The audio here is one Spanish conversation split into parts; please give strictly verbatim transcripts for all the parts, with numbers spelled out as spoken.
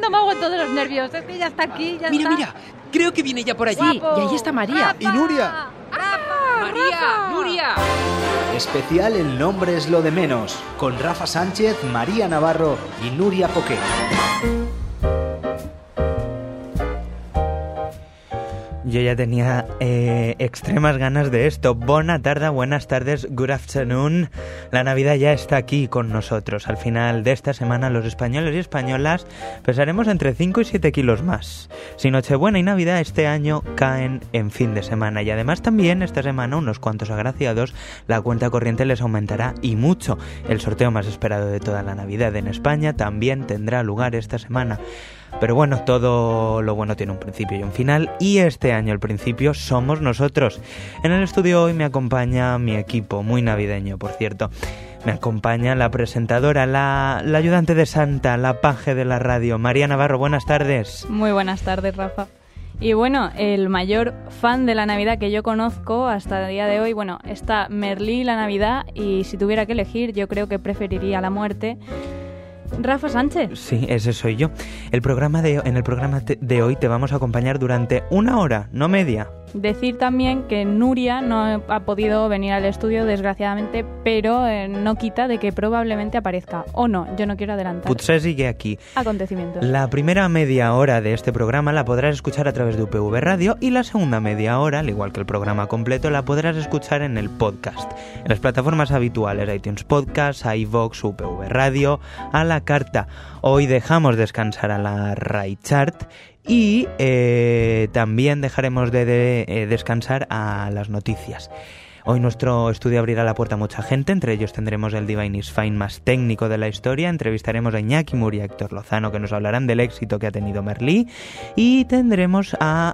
no me aguanto de los nervios. Es que ya está aquí, ya mira, está. Mira, mira, creo que viene ya por allí. Guapo. Y ahí está María. Rafa. Y Nuria. ¡Rafa! María, Rafa. Nuria. Especial El nombre es lo de menos, con Rafa Sánchez, María Navarro y Nuria Poquet. Yo ya tenía eh, extremas ganas de esto. Bona tarda, buenas tardes, good afternoon. La Navidad ya está aquí con nosotros. Al final de esta semana los españoles y españolas pesaremos entre cinco y siete kilos más. Si Nochebuena y Navidad este año caen en fin de semana. Y además también esta semana unos cuantos agraciados, la cuenta corriente les aumentará y mucho. El sorteo más esperado de toda la Navidad en España también tendrá lugar esta semana. Pero bueno, todo lo bueno tiene un principio y un final, y este año el principio somos nosotros. En el estudio hoy me acompaña mi equipo, muy navideño, por cierto. Me acompaña la presentadora, la, la ayudante de Santa, la paje de la radio, María Navarro. Buenas tardes. Muy buenas tardes, Rafa. Y bueno, el mayor fan de la Navidad que yo conozco hasta el día de hoy, bueno, está Merlí la Navidad, y si tuviera que elegir, yo creo que preferiría la muerte. Rafa Sánchez. Sí, ese soy yo. El programa de, en el programa de hoy te vamos a acompañar durante una hora, no media. Decir también que Nuria no ha podido venir al estudio, desgraciadamente, pero eh, no quita de que probablemente aparezca. O no, yo no quiero adelantar. Potser sigue aquí. Acontecimientos. La primera media hora de este programa la podrás escuchar a través de U P V Radio, y la segunda media hora, al igual que el programa completo, la podrás escuchar en el podcast, en las plataformas habituales, iTunes Podcast, iVoox, U P V Radio, a la carta. Hoy dejamos descansar a la Rai Chart y eh, también dejaremos de, de eh, descansar a las noticias. Hoy nuestro estudio abrirá la puerta a mucha gente, entre ellos tendremos el Divine is Fine más técnico de la historia, entrevistaremos a Iñaki Mur y a Héctor Lozano, que nos hablarán del éxito que ha tenido Merlí, y tendremos a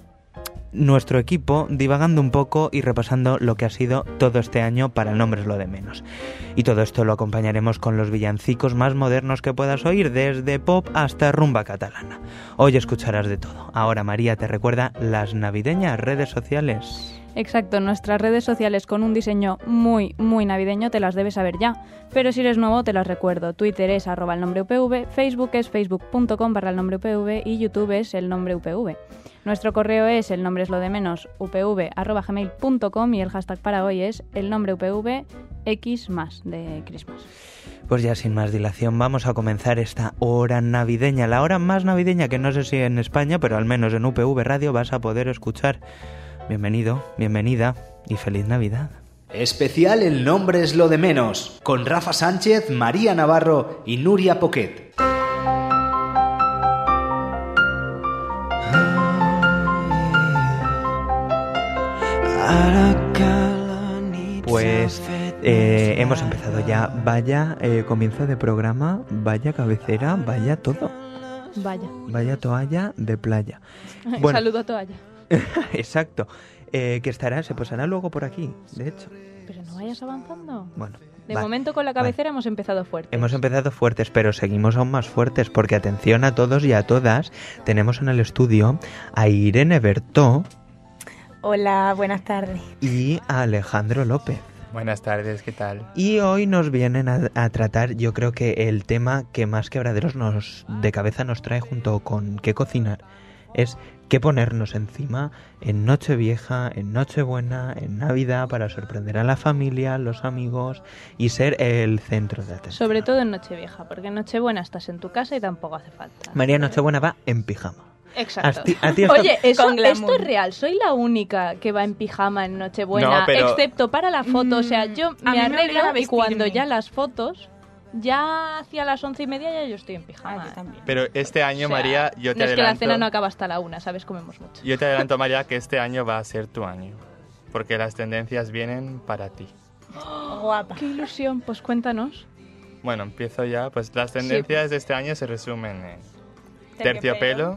nuestro equipo divagando un poco y repasando lo que ha sido todo este año para El nombre es lo de menos. Y todo esto lo acompañaremos con los villancicos más modernos que puedas oír, desde pop hasta rumba catalana. Hoy escucharás de todo. Ahora María te recuerda las navideñas redes sociales. Exacto, nuestras redes sociales con un diseño muy, muy navideño te las debes saber ya. Pero si eres nuevo te las recuerdo. Twitter es arroba el nombre U P V, Facebook es facebook.com barra el nombre U P V y YouTube es el nombre U P V. Nuestro correo es el nombre es lo de menos upv arroba gmail punto com y el hashtag para hoy es el nombre U P V X más de Christmas. Pues ya sin más dilación vamos a comenzar esta hora navideña, la hora más navideña que no sé si en España, pero al menos en U P V Radio vas a poder escuchar. Bienvenido, bienvenida y feliz Navidad. Especial El nombre es lo de menos, con Rafa Sánchez, María Navarro y Nuria Poquet. Pues eh, hemos empezado ya. Vaya eh, comienzo de programa, vaya cabecera, vaya todo. Vaya. Vaya toalla de playa. Bueno, saludo a toalla. Exacto. Eh, que estará, se posará luego por aquí, de hecho. Pero no vayas avanzando. Bueno. De va, momento con la cabecera va. hemos empezado fuertes. Hemos empezado fuertes, pero seguimos aún más fuertes, porque atención a todos y a todas. Tenemos en el estudio a Irene Bertó. Hola, buenas tardes. Y a Alejandro López. Buenas tardes, ¿qué tal? Y hoy nos vienen a, a tratar, yo creo que el tema que más quebraderos nos de cabeza nos trae junto con qué cocinar es qué ponernos encima en Nochevieja, en Nochebuena, en Navidad, para sorprender a la familia, los amigos y ser el centro de atención. Sobre todo en Nochevieja, porque en Nochebuena estás en tu casa y tampoco hace falta. María Nochebuena va en pijama. Exacto. A ti, a ti esto... Oye, eso, Con glamour. esto es real. Soy la única que va en pijama en Nochebuena, No, pero- excepto para la foto. O sea, yo a me mí me arreglo obligan a y cuando vestirme. ya las fotos, ya hacia las once y media ya yo estoy en pijama. Ah, yo también. Pero este año, O sea, María, yo te no es que la adelanto... cena no acaba hasta la una, ¿sabes? Comemos mucho. Yo te adelanto, María, que este año va a ser tu año. Porque las tendencias vienen para ti. Guapa. Qué ilusión, pues cuéntanos. Bueno, empiezo ya. Pues las tendencias de este año se resumen en Terciopelo, terciopelo,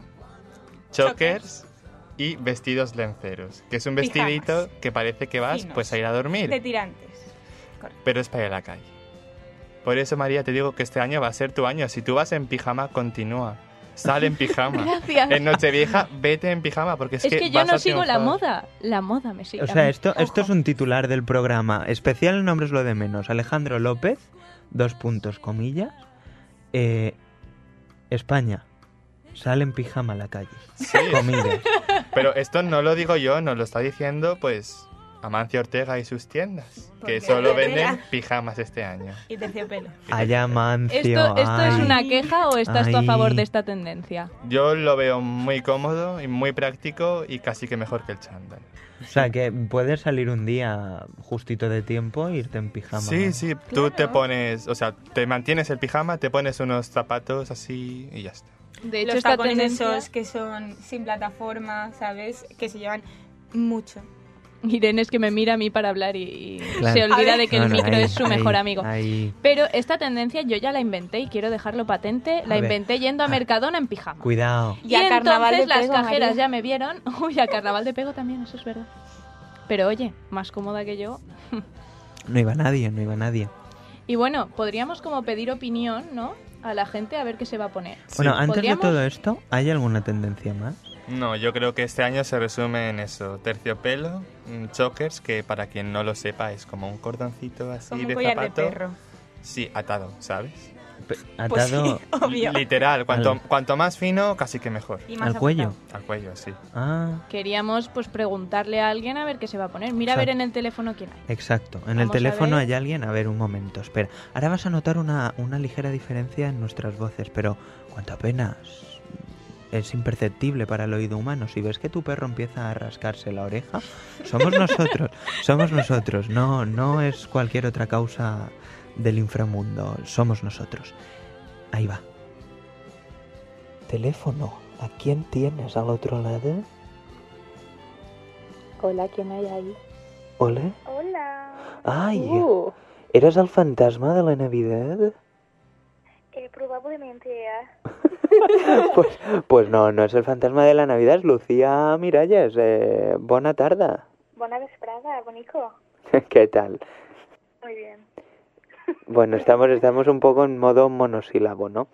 chokers y vestidos lenceros. Que es un vestidito Pijamas. que parece que vas Finos. pues a ir a dormir. De tirantes. Correcto. Pero es para ir a la calle. Por eso, María, te digo que este año va a ser tu año. Si tú vas en pijama, continúa. Sal en pijama. Gracias. En Nochevieja, vete en pijama, porque es, Es que, yo vas no a sigo la triunfar. moda. La moda me sigue. O a sea, mí. esto, esto es un titular del programa. Especial El nombre es lo de menos. Alejandro López, dos puntos, comillas. Eh, España, Sale en pijama a la calle. Sí. Comillas. Pero esto no lo digo yo, nos lo está diciendo pues Amancio Ortega y sus tiendas, que Porque solo es venden verdad. pijamas este año. Y terciopelo. Ay, Amancio. ¿Esto, esto es ay. una queja o estás tú a Ay. favor de esta tendencia? Yo lo veo muy cómodo y muy práctico y casi que mejor que el chándal. O sea, que puedes salir un día justito de tiempo e irte en pijama. Sí, sí, tú te Claro. pones, o sea, te mantienes el pijama, te pones unos zapatos así y ya está. De hecho, Los esta tacones tendencia... esos que son sin plataforma, ¿sabes? Que se llevan mucho. Irene es que me mira a mí para hablar y, y Claro. se olvida A ver. de que el No, no, micro ahí, es su mejor ahí, amigo. ahí. Pero esta tendencia yo ya la inventé y quiero dejarlo patente. La A ver. inventé yendo a Ah. Mercadona en pijama. Cuidado. Y, Y a Carnaval entonces de las Pego, cajeras María. ya me vieron. Uy, a Carnaval de Pego también, eso es verdad. Pero oye, más cómoda que yo. No iba nadie, no iba nadie. Y bueno, podríamos como pedir opinión, ¿no? A la gente a ver qué se va a poner. Bueno, Sí. antes ¿Podríamos? de todo esto, ¿hay alguna tendencia más? No, yo creo que este año se resume en eso, terciopelo, mm, chokers, que para quien no lo sepa es como un cordoncito así Como un de collar zapato. de perro. Sí, atado, ¿sabes? Pe- Pues Atado sí, obvio. Literal, cuanto, Al- cuanto más fino, casi que mejor. Y más al cuello. ajustado. Al cuello, sí. Ah, Queríamos pues preguntarle a alguien a ver qué se va a poner. Mira a ver Exacto. en el teléfono quién hay. exacto. En el Vamos a teléfono ver. hay alguien. A ver, un momento, espera. Ahora vas a notar una, una ligera diferencia en nuestras voces, pero cuanto apenas es imperceptible para el oído humano. Si ves que tu perro empieza a rascarse la oreja, somos nosotros, somos nosotros. No, no es cualquier otra causa del inframundo, somos nosotros. Ahí va. Teléfono, ¿a quién tienes al otro lado? Hola, ¿quién hay ahí? Hola. Hola, Ay, Uh, ¿eres el fantasma de la Navidad? eh, probablemente eh. Pues, pues no, no es el fantasma de la Navidad, es Lucía Miralles. Eh, bona tarda. Bona vesprada, bonico. ¿Qué tal? Muy bien. Bueno, estamos, estamos un poco en modo monosílabo, ¿no?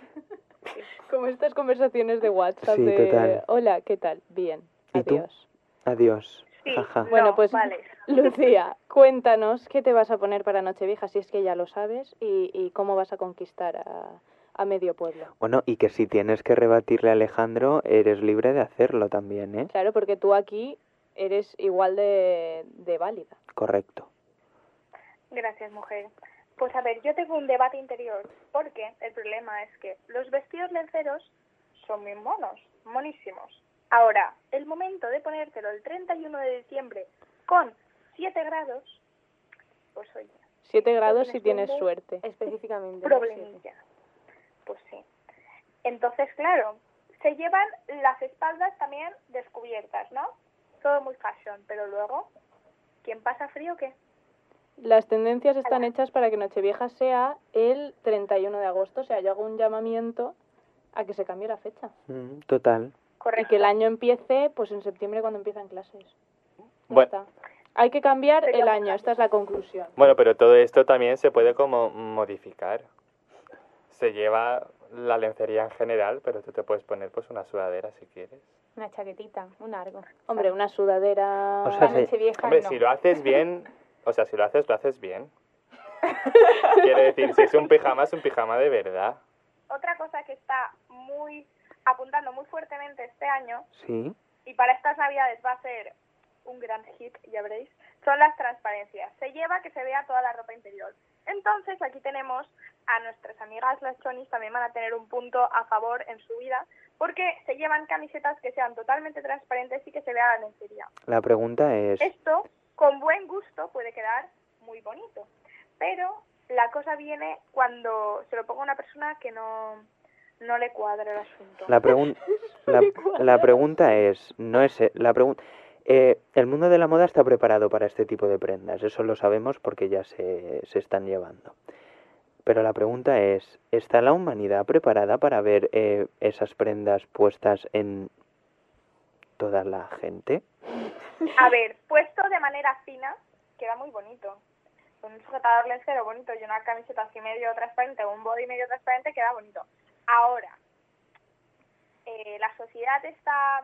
como estas conversaciones de WhatsApp Sí, de total. hola, ¿qué tal? Bien, ¿Y tú? adiós. Adiós. Sí, Jaja. no, Bueno, pues vale. Lucía, cuéntanos qué te vas a poner para Nochevieja, si es que ya lo sabes, y, y cómo vas a conquistar a, a medio pueblo. Bueno, y que si tienes que rebatirle a Alejandro, eres libre de hacerlo también, ¿eh? Claro, porque tú aquí eres igual de, de válida. Correcto. Gracias, mujer. Pues a ver, yo tengo un debate interior, porque el problema es que los vestidos lenceros son muy monos, monísimos. Ahora, el momento de ponértelo el treinta y uno de diciembre con siete grados, pues oye, Siete grados si tienes tienes un suerte. Específicamente. problemilla. Pues sí. Entonces, claro, se llevan las espaldas también descubiertas, ¿no? Todo muy fashion, pero luego, ¿quién pasa frío o qué? Las tendencias están hechas para que Nochevieja sea el treinta y uno de agosto, o sea, yo hago un llamamiento a que se cambie la fecha. Mm, total. Y Correcto. que el año empiece, pues en septiembre cuando empiezan clases. Ya Bueno. está. Hay que cambiar Sería el muy año, fácil. esta es la conclusión. Bueno, pero todo esto también se puede como modificar. Se lleva la lencería en general, pero tú te puedes poner pues una sudadera si quieres. Una chaquetita, un largo. Hombre, una sudadera... O sea, La se- noche vieja Hombre, no. si lo haces bien, o sea, si lo haces, lo haces bien. Quiero decir, si es un pijama, es un pijama de verdad. Otra cosa que está muy apuntando muy fuertemente este año, Sí. y para estas navidades va a ser un gran hit, ya veréis, son las transparencias. Se lleva que se vea toda la ropa interior. Entonces, aquí tenemos a nuestras amigas las chonis, también van a tener un punto a favor en su vida, porque se llevan camisetas que sean totalmente transparentes y que se vea la lencería. La pregunta es... Esto, con buen gusto, puede quedar muy bonito, pero la cosa viene cuando se lo ponga una persona que no, no le cuadra el asunto. La, pregun- la, la pregunta es... No es... eh, La pregunta... Eh, el mundo de la moda está preparado para este tipo de prendas, eso lo sabemos porque ya se, se están llevando. Pero la pregunta es, ¿está la humanidad preparada para ver eh, esas prendas puestas en toda la gente? A ver, puesto de manera fina, queda muy bonito. Un sujetador lencero bonito y una camiseta así medio transparente o un body medio transparente queda bonito. Ahora, eh, ¿la sociedad está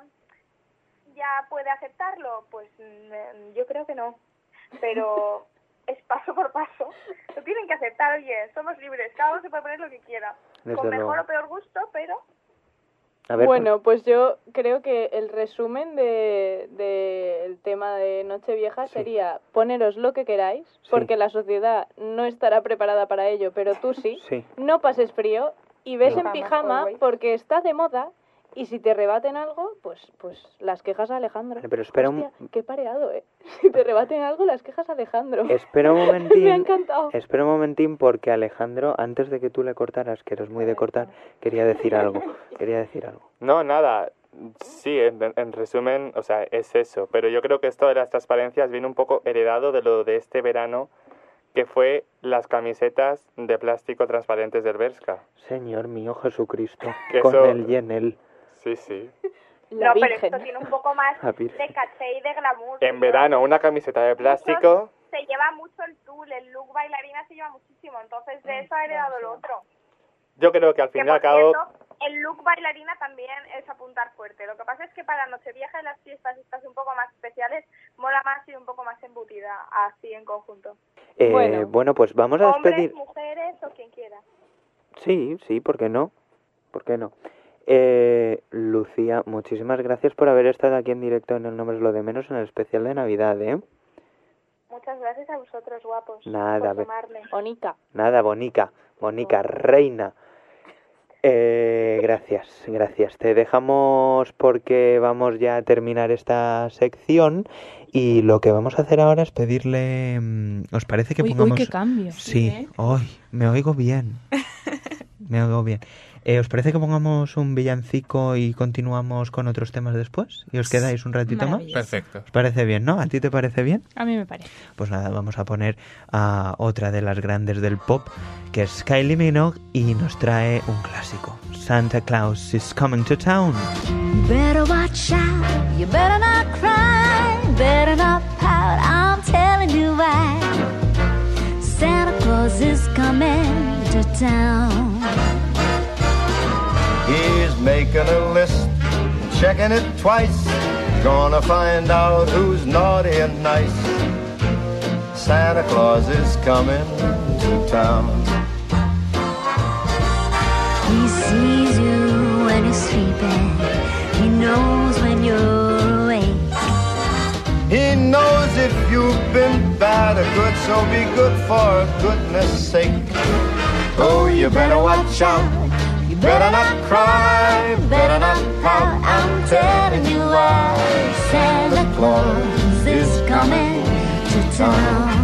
ya puede aceptarlo? Pues mm, yo creo que no. Pero es paso por paso. Lo tienen que aceptar, oye, somos libres, cada uno se puede poner lo que quiera. Desde Con mejor luego. o peor gusto, pero A ver, Bueno, pues yo creo que el resumen del de, del tema de Nochevieja Sí. sería poneros lo que queráis, Sí. porque la sociedad no estará preparada para ello, pero tú sí. sí. No pases frío y ves Sí. en pijama Always. porque está de moda y si te rebaten algo, pues pues las quejas a Alejandro. Vale, pero espera un- Hostia, qué pareado, ¿eh? Si te rebaten algo, las quejas a Alejandro. Espera un Me ha momentín. encantado. Espera un momentín porque Alejandro, antes de que tú le cortaras, que eres muy de cortar, quería decir algo. Quería decir algo. No, nada. Sí, en, en resumen, o sea, es eso. Pero yo creo que esto de las transparencias viene un poco heredado de lo de este verano, que fue las camisetas de plástico transparentes del Bershka. Señor mío Jesucristo, Que con eso- el y en él. Sí, sí. La No, pero Virgen. esto tiene un poco más La Virgen. de caché y de glamour. En verano, una camiseta de plástico. Se lleva mucho el tul, el look bailarina se lleva muchísimo, entonces de eso ha heredado lo otro. Yo creo que al Que fin y al por cabo. cierto, el look bailarina también es apuntar fuerte. Lo que pasa es que para Nochevieja y las fiestas estas un poco más especiales, mola más ir un poco más embutida, así en conjunto. Eh, bueno. Bueno. pues vamos a Hombres, despedir. mujeres o quien quiera. Sí, sí, ¿por qué no? ¿Por qué no? Eh, Lucía, muchísimas gracias por haber estado aquí en directo en El Nombre es lo de menos en el especial de Navidad, ¿eh? Muchas gracias a vosotros, guapos. Nada, por ve- llamarme. Onica. Nada, bonica, bonica, reina. Eh, gracias, gracias. Te dejamos porque vamos ya a terminar esta sección y lo que vamos a hacer ahora es pedirle... mm, ¿Os parece que Uy, uy, pongamos...? qué cambio. Sí, ¿eh? hoy me oigo bien. Me oigo bien. Eh, ¿Os parece que pongamos un villancico y continuamos con otros temas después? ¿Y os quedáis un ratito más? Maravilloso. Perfecto. ¿Os parece bien, no? ¿A ti te parece bien? A mí me parece. Pues nada, vamos a poner a otra de las grandes del pop, que es Kylie Minogue, y nos trae un clásico. Santa Claus is coming to town. You better watch out, you better not cry, better not pout, I'm telling you why. Santa Claus is coming to town. He's making a list, checking it twice, gonna find out who's naughty and nice. Santa Claus is coming to town. He sees you when you're sleeping, he knows when you're awake. He knows if you've been bad or good, so be good for goodness sake. Oh, you better watch out, you better not cry, better not pout, I'm telling you why. Santa Claus is coming to town.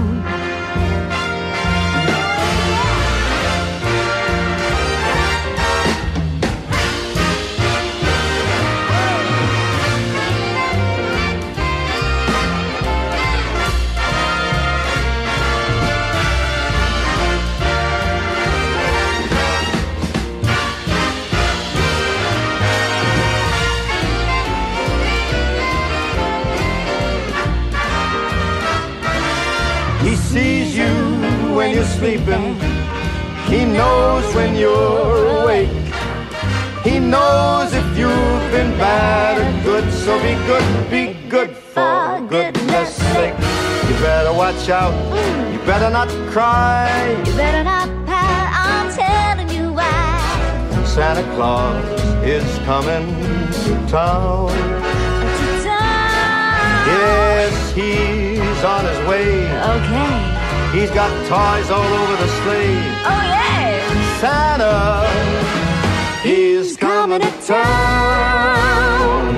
He sees you when you're sleeping. He knows when you're awake. He knows if you've been bad or good. So be good, be good for goodness sake. You better watch out. You better not cry. You better not pout, I'm telling you why. Santa Claus is coming to town. To town. Yes, he's on his way. Okay. He's got toys all over the sleigh. Oh yeah. Santa is coming to town.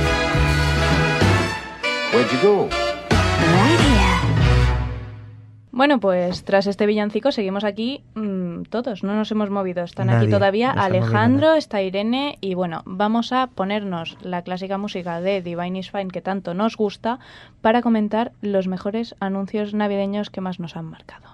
Where'd you go? Right here. Bueno, pues tras este villancico seguimos aquí mmm, todos, no nos hemos movido. Están Nadie, aquí todavía no se ha movido Alejandro, nadie. está Irene y bueno, vamos a ponernos la clásica música de Divine is Fine que tanto nos gusta para comentar los mejores anuncios navideños que más nos han marcado.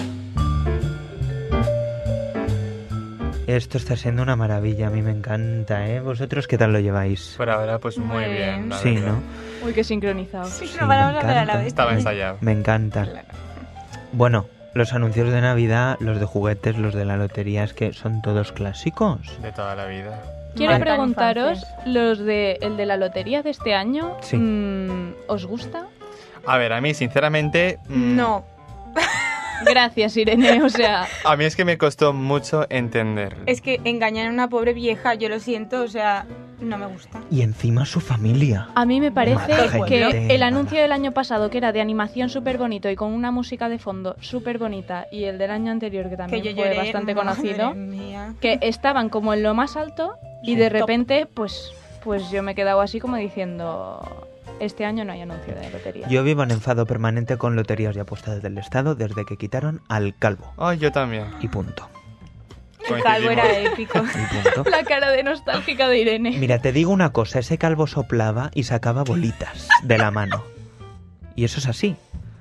Esto está siendo una maravilla, a mí me encanta, ¿eh? ¿Vosotros qué tal lo lleváis? Por ahora, pues muy, Muy bien. bien. la Sí, verdad. ¿no? Uy, qué sincronizado. Sí, Sí, no paramos me de hablar a la encanta. vez. Estaba ensayado. Me encanta. Claro. Bueno, los anuncios de Navidad, los de juguetes, los de la lotería, es que son todos clásicos. De toda la vida. Quiero Marcan preguntaros, infancias. los de el de la lotería de este año, Sí. mmm, ¿os gusta? A ver, a mí, sinceramente... mm, No. Gracias, Irene, o sea... A mí es que me costó mucho entender. Es que engañar a una pobre vieja, yo lo siento, o sea, no me gusta. Y encima su familia. A mí me parece Mala que gente. el anuncio del año pasado, que era de animación súper bonito y con una música de fondo súper bonita, y el del año anterior, que también Que yo fue lloré, bastante madre conocido, mía. que estaban como en lo más alto y Sí, de top. repente, pues, pues yo me he quedado así como diciendo... Este año no hay anuncio de lotería. Yo vivo en enfado permanente con loterías y apuestas del Estado desde que quitaron al calvo. Ay, yo también. Y punto. El calvo era épico. Y punto. La cara de nostálgica de Irene. Mira, te digo una cosa, ese calvo soplaba y sacaba bolitas de la mano. Y eso es así.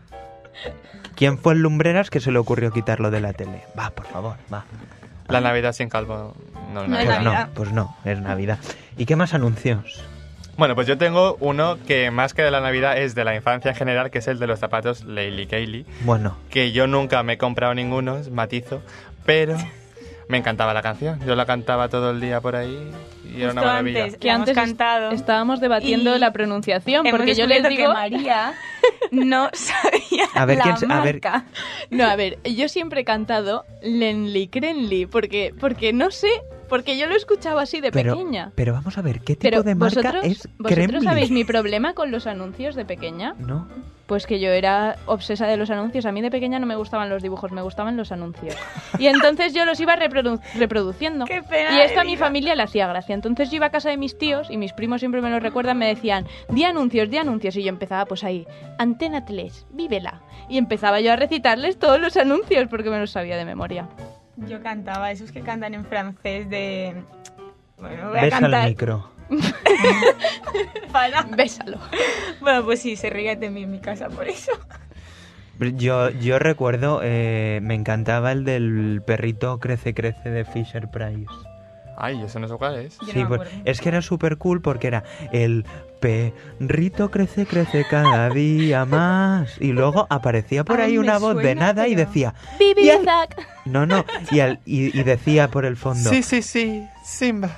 ¿Quién fue el Lumbreras que se le ocurrió quitarlo de la tele? Va, por favor, va. La Navidad sin calvo no es No es Navidad. Pues Navidad. no, pues no, es Navidad. ¿Y qué más anuncios? Bueno, pues yo tengo uno que más que de la Navidad es de la infancia en general, que es el de los zapatos Leili Kaylee, Bueno, que yo nunca me he comprado ninguno, matizo, pero me encantaba la canción. Yo la cantaba todo el día por ahí y era una Justo maravilla. antes, Que la hemos antes cantado. estábamos debatiendo Y la pronunciación, Hemos porque yo les descubierto digo... que María no sabía A ver, la ¿quién sa- a ver. marca. No, a ver, yo siempre he cantado Lenli Crenli, porque, porque no sé, porque yo lo escuchaba así de pero, pequeña. pero vamos a ver, ¿qué tipo Pero de marca vosotros, es vosotros Kremli? sabéis mi problema con los anuncios de pequeña. ¿No? Pues que yo era obsesa de los anuncios. A mí de pequeña no me gustaban los dibujos, me gustaban los anuncios. Y entonces yo los iba reprodu- reproduciendo. Qué pena Y esto de a mi vida. familia le hacía gracia. Entonces yo iba a casa de mis tíos y mis primos siempre me lo recuerdan, me decían, di anuncios, di anuncios. Y yo empezaba pues ahí, Antena tres, vívela. Y empezaba yo a recitarles todos los anuncios porque me los sabía de memoria. Yo cantaba esos que cantan en francés de... Bueno, voy a Ves al cantar. micro. Para. Bésalo. Bueno, pues sí, se ríe de mí en mi casa por eso. Yo, yo recuerdo, eh, me encantaba el del perrito Crece Crece de Fisher Price. Ay, eso no sé cuál es. Yo no Sí, me pues, acuerdo. es que era súper cool porque era el perrito crece, crece cada día más. Y luego aparecía por Ay, ahí me una voz de suena, nada y pero- decía... Bibi "Y al-". Zac. No, no, y, al- y, y decía por el fondo... Sí, sí, sí, Simba.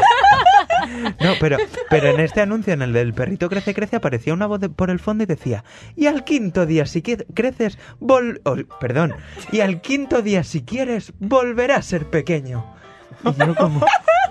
No, pero, pero en este anuncio, en el del perrito crece, crece, aparecía una voz de- por el fondo y decía... Y al quinto día, si que- creces, vol... oh, perdón. Y al quinto día, si quieres, volverá a ser pequeño. Y yo como...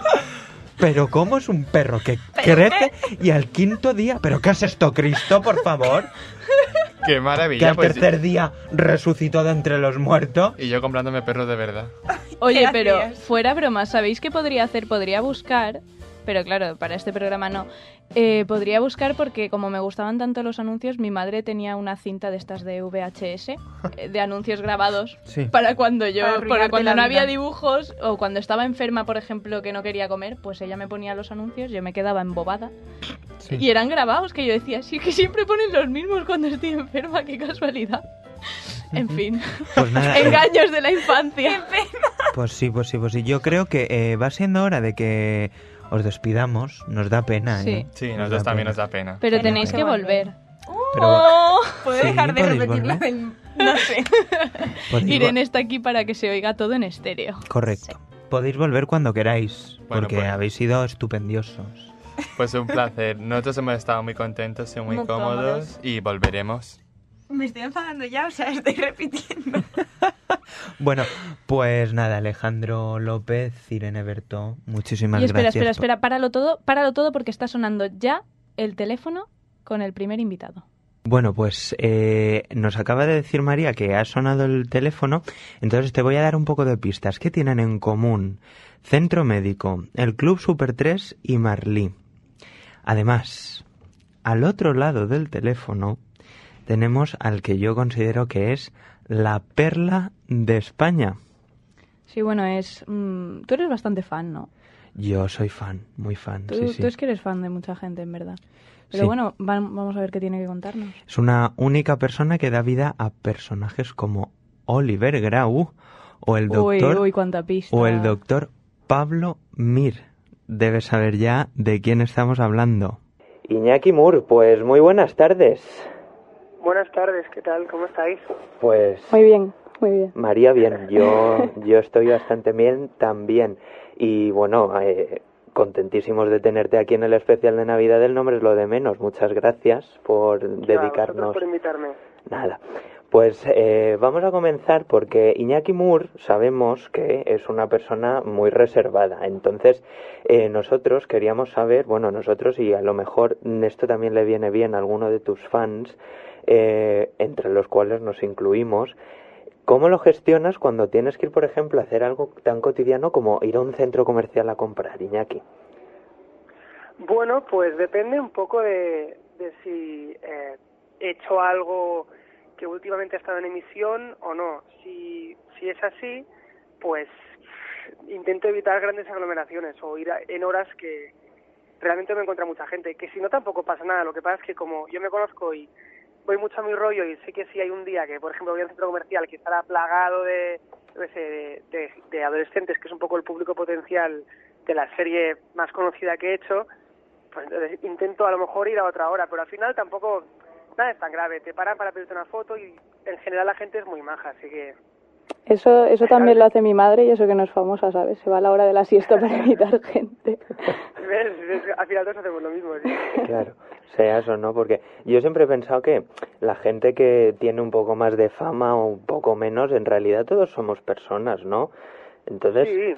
Pero ¿cómo es un perro que crece y al quinto día... ¿Pero qué es esto, Cristo, por favor? Qué Que maravilla. al Pues, tercer día resucitó de entre los muertos. y yo comprándome perros de verdad. Oye, ¿Qué pero hacías? fuera broma, ¿sabéis qué podría hacer? Podría buscar, pero claro, para este programa no. Eh, podría buscar porque como me gustaban tanto los anuncios, mi madre tenía una cinta de estas de V H S, eh, de anuncios grabados, Sí. para cuando yo, Para para arruinarte cuando la no había vida. dibujos o cuando estaba enferma, por ejemplo, que no quería comer, pues ella me ponía los anuncios, yo me quedaba embobada. Sí. Y eran grabados, que yo decía, sí, que siempre ponen los mismos cuando estoy enferma, qué casualidad. En fin, Pues nada, eh, engaños de la infancia. pues sí, pues sí, pues sí. Yo creo que eh, va siendo hora de que os despidamos. Nos da pena, Sí. ¿eh? Sí, Nos nosotros da también pena. nos da pena. Pero Sí, tenéis sí. que volver. Pero Oh, ¿Puedo Sí, dejar de podéis repetir la volver. del... No sé. podéis Irene está aquí para que se oiga todo en estéreo. vol- Correcto. Podéis volver cuando queráis, Bueno, porque pues. habéis sido estupendiosos. Pues un placer. Nosotros hemos estado muy contentos y muy, Muy cómodos, cómodos. y volveremos. Me estoy enfadando ya, o sea, estoy repitiendo. Bueno, pues nada, Alejandro López, Irene Bertó, muchísimas Y espera, gracias. espera, por- espera, páralo todo, páralo todo porque está sonando ya el teléfono con el primer invitado. Bueno, pues eh, nos acaba de decir María que ha sonado el teléfono, entonces te voy a dar un poco de pistas. ¿Qué tienen en común? Centro Médico, el Club Super tres y Marlí. Además, al otro lado del teléfono tenemos al que yo considero que es la perla de España. Sí, bueno, es... mm, tú eres bastante fan, ¿no? Yo soy fan, muy fan, Tú, sí, sí. tú es que eres fan de mucha gente, en verdad. Pero Sí. bueno, va- vamos a ver qué tiene que contarnos. Es una única persona que da vida a personajes como Oliver Grau o el doctor Uy, uy, cuánta pista. o el doctor Pablo Mir. Debes saber ya de quién estamos hablando. Iñaki Mur, pues muy buenas tardes. Buenas tardes, ¿qué tal? ¿Cómo estáis? Pues Muy bien, muy bien. María, bien, yo, yo estoy bastante bien también. Y bueno, eh, contentísimos de tenerte aquí en el especial de Navidad del Nombre es lo de menos. Muchas gracias por Ya, vosotros dedicarnos... por invitarme. Nada. Pues eh, vamos a comenzar porque Iñaki Moore sabemos que es una persona muy reservada. Entonces eh, nosotros queríamos saber, bueno, nosotros y a lo mejor esto también le viene bien a alguno de tus fans, eh, entre los cuales nos incluimos, ¿cómo lo gestionas cuando tienes que ir, por ejemplo, a hacer algo tan cotidiano como ir a un centro comercial a comprar, Iñaki? Bueno, pues depende un poco de, de si eh, he hecho algo que últimamente ha estado en emisión o no. Si, si es así, pues intento evitar grandes aglomeraciones o ir a, en horas que realmente me encuentra mucha gente, que si no tampoco pasa nada. Lo que pasa es que como yo me conozco y voy mucho a mi rollo y sé que si hay un día que, por ejemplo, voy a un centro comercial que estará plagado de, de, de, de adolescentes, que es un poco el público potencial de la serie más conocida que he hecho, pues entonces intento a lo mejor ir a otra hora, pero al final tampoco nada es tan grave. Te paran para pedirte una foto y en general la gente es muy maja, así que... Eso eso también lo hace mi madre y eso que no es famosa, ¿sabes? Se va a la hora de la siesta para evitar gente. ¿Ves? ¿Ves? Al final todos hacemos lo mismo, ¿sí? Claro, sea eso, ¿no? Porque yo siempre he pensado que la gente que tiene un poco más de fama o un poco menos, en realidad todos somos personas, ¿no? Entonces... Sí.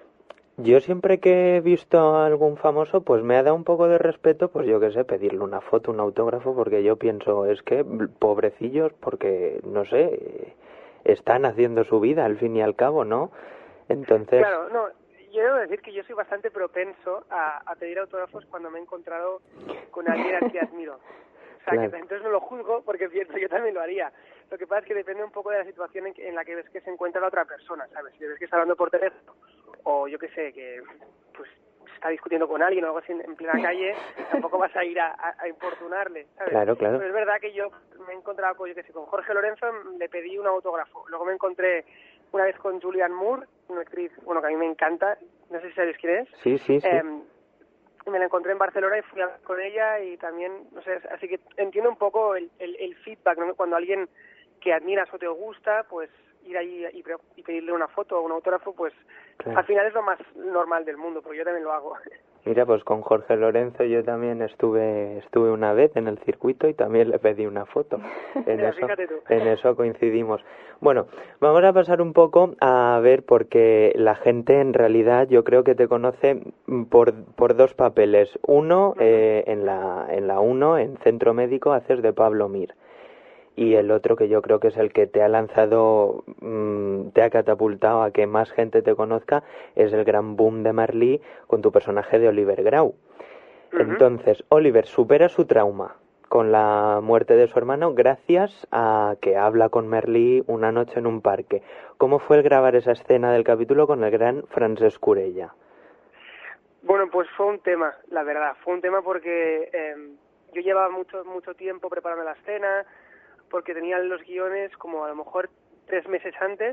Yo siempre que he visto a algún famoso, pues me ha dado un poco de respeto, pues yo qué sé, pedirle una foto, un autógrafo, porque yo pienso, es que pobrecillos, porque, no sé, están haciendo su vida al fin y al cabo, ¿no? Entonces... Claro, no, yo debo decir que yo soy bastante propenso a, a pedir autógrafos cuando me he encontrado con alguien al que admiro. O sea, Claro. que entonces no lo juzgo porque pienso, yo también lo haría. Lo que pasa es que depende un poco de la situación en, que, en la que ves que se encuentra la otra persona, ¿sabes? Si ves que está hablando por teléfono o yo qué sé, que pues está discutiendo con alguien o algo así en plena calle, tampoco vas a ir a, a, a importunarle, ¿sabes? Claro, claro. Pero es verdad que yo me he encontrado con, yo qué sé, con Jorge Lorenzo, le pedí un autógrafo. Luego me encontré una vez con Julianne Moore, una actriz, bueno, que a mí me encanta, no sé si sabéis quién es. Sí, sí, sí. Eh, me la encontré en Barcelona y fui a hablar con ella y también, no sé, así que entiendo un poco el, el, el feedback, ¿no? Cuando alguien que admiras o te gusta, pues ir ahí y, y pedirle una foto o un autógrafo, pues Claro. al final es lo más normal del mundo, porque yo también lo hago. Mira, pues con Jorge Lorenzo yo también estuve estuve una vez en el circuito y también le pedí una foto. En Mira, eso, fíjate tú. en eso coincidimos. Bueno, vamos a pasar un poco a ver, porque la gente en realidad yo creo que te conoce por, por dos papeles. Uno, eh, en la en la uno, en Centro Médico, haces de Pablo Mir. Y el otro, que yo creo que es el que te ha lanzado, mmm, te ha catapultado a que más gente te conozca, es el gran boom de Merlí con tu personaje de Oliver Grau. Uh-huh. Entonces, Oliver supera su trauma con la muerte de su hermano gracias a que habla con Merlí una noche en un parque. ¿Cómo fue el grabar esa escena del capítulo con el gran Francesc Curella? Bueno, pues fue un tema, la verdad. Fue un tema porque eh, yo llevaba mucho, mucho tiempo preparando la escena, porque tenía los guiones como a lo mejor tres meses antes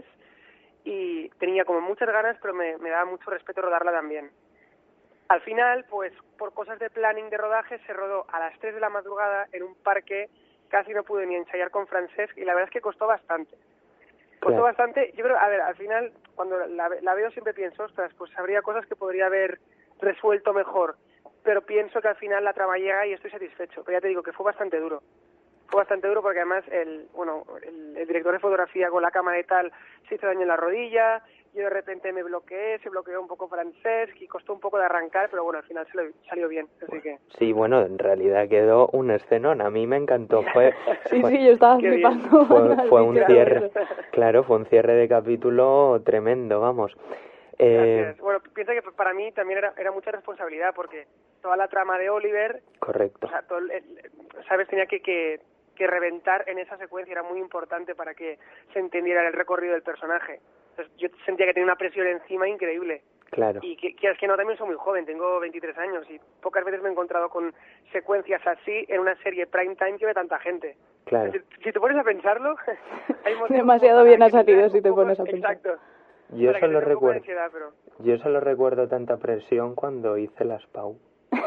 y tenía como muchas ganas, pero me, me daba mucho respeto rodarla también. Al final, pues por cosas de planning de rodaje, se rodó a las tres de la madrugada en un parque, casi no pude ni ensayar con Francesc y la verdad es que costó bastante. Costó Claro. bastante, yo creo, a ver, al final, cuando la, la veo siempre pienso, ostras, pues habría cosas que podría haber resuelto mejor, pero pienso que al final la trama llega y estoy satisfecho, pero ya te digo que fue bastante duro. Fue bastante duro porque además el bueno el, el director de fotografía con la cámara y tal se hizo daño en la rodilla, yo de repente me bloqueé, se bloqueó un poco Francesc y costó un poco de arrancar, pero bueno, al final se lo, salió bien, así que... Sí, bueno, en realidad quedó un escenón, a mí me encantó. Fue, sí, fue, sí, yo estaba Qué flipando. fue, fue un Claro. cierre, claro, fue un cierre de capítulo tremendo, vamos. Eh, Gracias. Bueno, piensa que para mí también era, era mucha responsabilidad porque toda la trama de Oliver, correcto. o sea, todo el- el- sabes, tenía que, que que reventar en esa secuencia, era muy importante para que se entendiera el recorrido del personaje. Entonces, yo sentía que tenía una presión encima increíble. Claro. Y que, que es que no, también soy muy joven, tengo veintitrés años y pocas veces me he encontrado con secuencias así en una serie prime time que ve tanta gente. Claro. Si, si te pones a pensarlo, hay motivos Demasiado para bien que ha salido tengas si un te poco- pones a pensar. Exacto. Yo Para que solo tengas un poco de recuerdo, ansiedad, pero... yo solo recuerdo tanta presión cuando hice las P A U.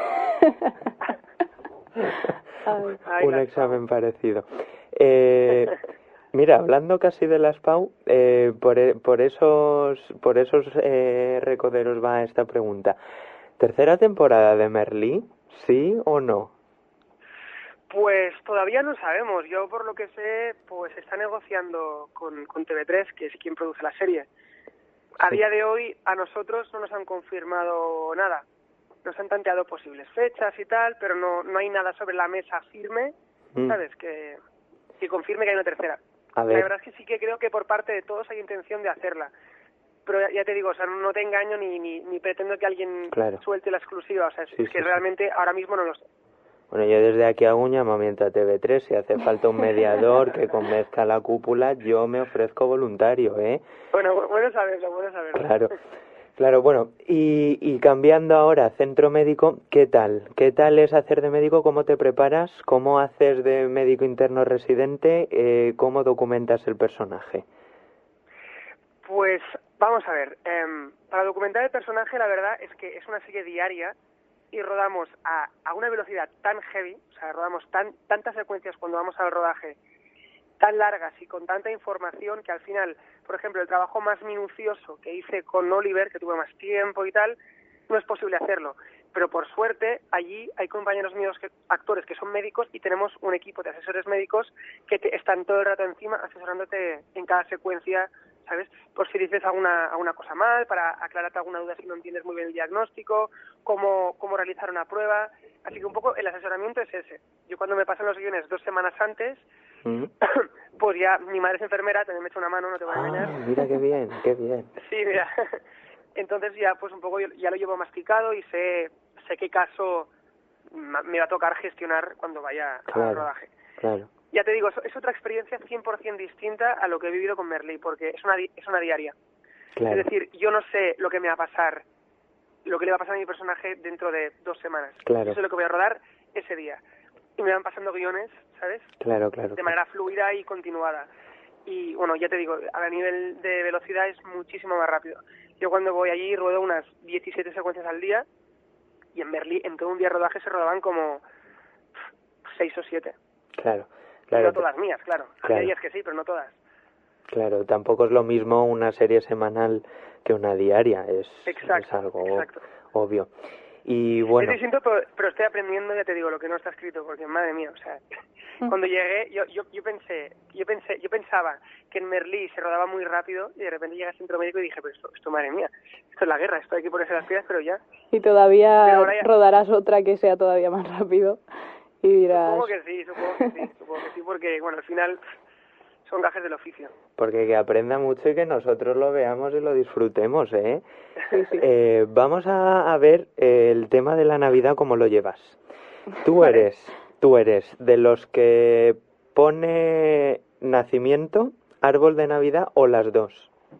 Ay. Ay, Un las examen parecido. Eh, mira, hablando casi de las P A U, eh, por, e- por esos por esos eh, recoderos va esta pregunta. ¿Tercera temporada de Merlí? ¿Sí o no? Pues todavía no sabemos. Yo, por lo que sé, pues está negociando con, con T V tres, que es quien produce la serie. A Sí. día de hoy, a nosotros no nos han confirmado nada. Nos han tanteado posibles fechas y tal, pero no, no hay nada sobre la mesa firme, Mm. ¿sabes? Que, que confirme que hay una tercera. A La ver, verdad es que sí que creo que por parte de todos hay intención de hacerla. Pero ya, ya te digo, o sea, no te engaño ni, ni, ni pretendo que alguien Claro. suelte la exclusiva. O sea, es, Sí, es que sí, sí. realmente ahora mismo no lo sé. bueno, yo desde aquí hago un llamamiento a T V tres, si hace falta un mediador que convenzca a la cúpula, yo me ofrezco voluntario, ¿eh? Bueno, bu- bueno saberlo, bueno saberlo. Claro, claro, bueno, y, y cambiando ahora a centro médico, ¿qué tal? ¿Qué tal es hacer de médico? ¿Cómo te preparas? ¿Cómo haces de médico interno residente? Eh, ¿Cómo documentas el personaje? Pues vamos a ver, em, para documentar el personaje la verdad es que es una serie diaria y rodamos a, a una velocidad tan heavy, o sea, rodamos tan, tantas secuencias cuando vamos al rodaje, tan largas y con tanta información que al final, por ejemplo, el trabajo más minucioso que hice con Oliver, que tuve más tiempo y tal, no es posible hacerlo. Pero por suerte, allí hay compañeros míos, que, actores que son médicos, y tenemos un equipo de asesores médicos que te, están todo el rato encima asesorándote en cada secuencia, ¿sabes? Por si dices alguna, alguna cosa mal, para aclararte alguna duda si no entiendes muy bien el diagnóstico, cómo, cómo realizar una prueba. Así que un poco el asesoramiento es ese. Yo cuando me pasan los guiones dos semanas antes, ¿Mm? pues ya mi madre es enfermera, también me echa una mano, no te voy a engañar. Ah, mira qué bien, qué bien. Sí, mira. Entonces ya pues un poco yo- ya lo llevo masticado y sé sé qué caso ma- me va a tocar gestionar cuando vaya al Claro, rodaje. claro, Ya te digo, es, es otra experiencia cien por ciento distinta a lo que he vivido con Merlí, porque es una di- es una diaria. claro. Es decir, yo no sé lo que me va a pasar, lo que le va a pasar a mi personaje dentro de dos semanas. Claro. Yo sé lo que voy a rodar ese día. Y me van pasando guiones, ¿sabes? Claro, claro. De manera fluida y continuada. Y bueno, ya te digo, a nivel de velocidad es muchísimo más rápido. Yo cuando voy allí ruedo unas diecisiete secuencias al día y en Berlín, en todo un día de rodaje se rodaban como seis o siete. Claro, Y claro. no todas mías, claro. Claro. Había días que sí, pero no todas. Claro, tampoco es lo mismo una serie semanal que una diaria, es, Exacto, es algo exacto. obvio. Y bueno, Es distinto, pero, pero estoy aprendiendo, ya te digo, lo que no está escrito, porque madre mía, o sea, cuando llegué, yo, yo, yo pensé, yo pensé, yo pensaba que en Merlí se rodaba muy rápido y de repente llegué al centro médico y dije, pero esto, esto madre mía, esto es la guerra, esto hay que ponerse las pilas, pero ya. Y todavía Pero ahora ya- rodarás otra que sea todavía más rápido y dirás... Supongo que sí, supongo que sí, supongo que sí, porque, bueno, al final son gajes del oficio. porque que aprenda mucho y que nosotros lo veamos y lo disfrutemos, ¿eh? Sí, sí. Eh, vamos a, a ver eh, el tema de la Navidad, cómo lo llevas. Tú eres, tú eres de los que pone nacimiento, árbol de Navidad o las dos.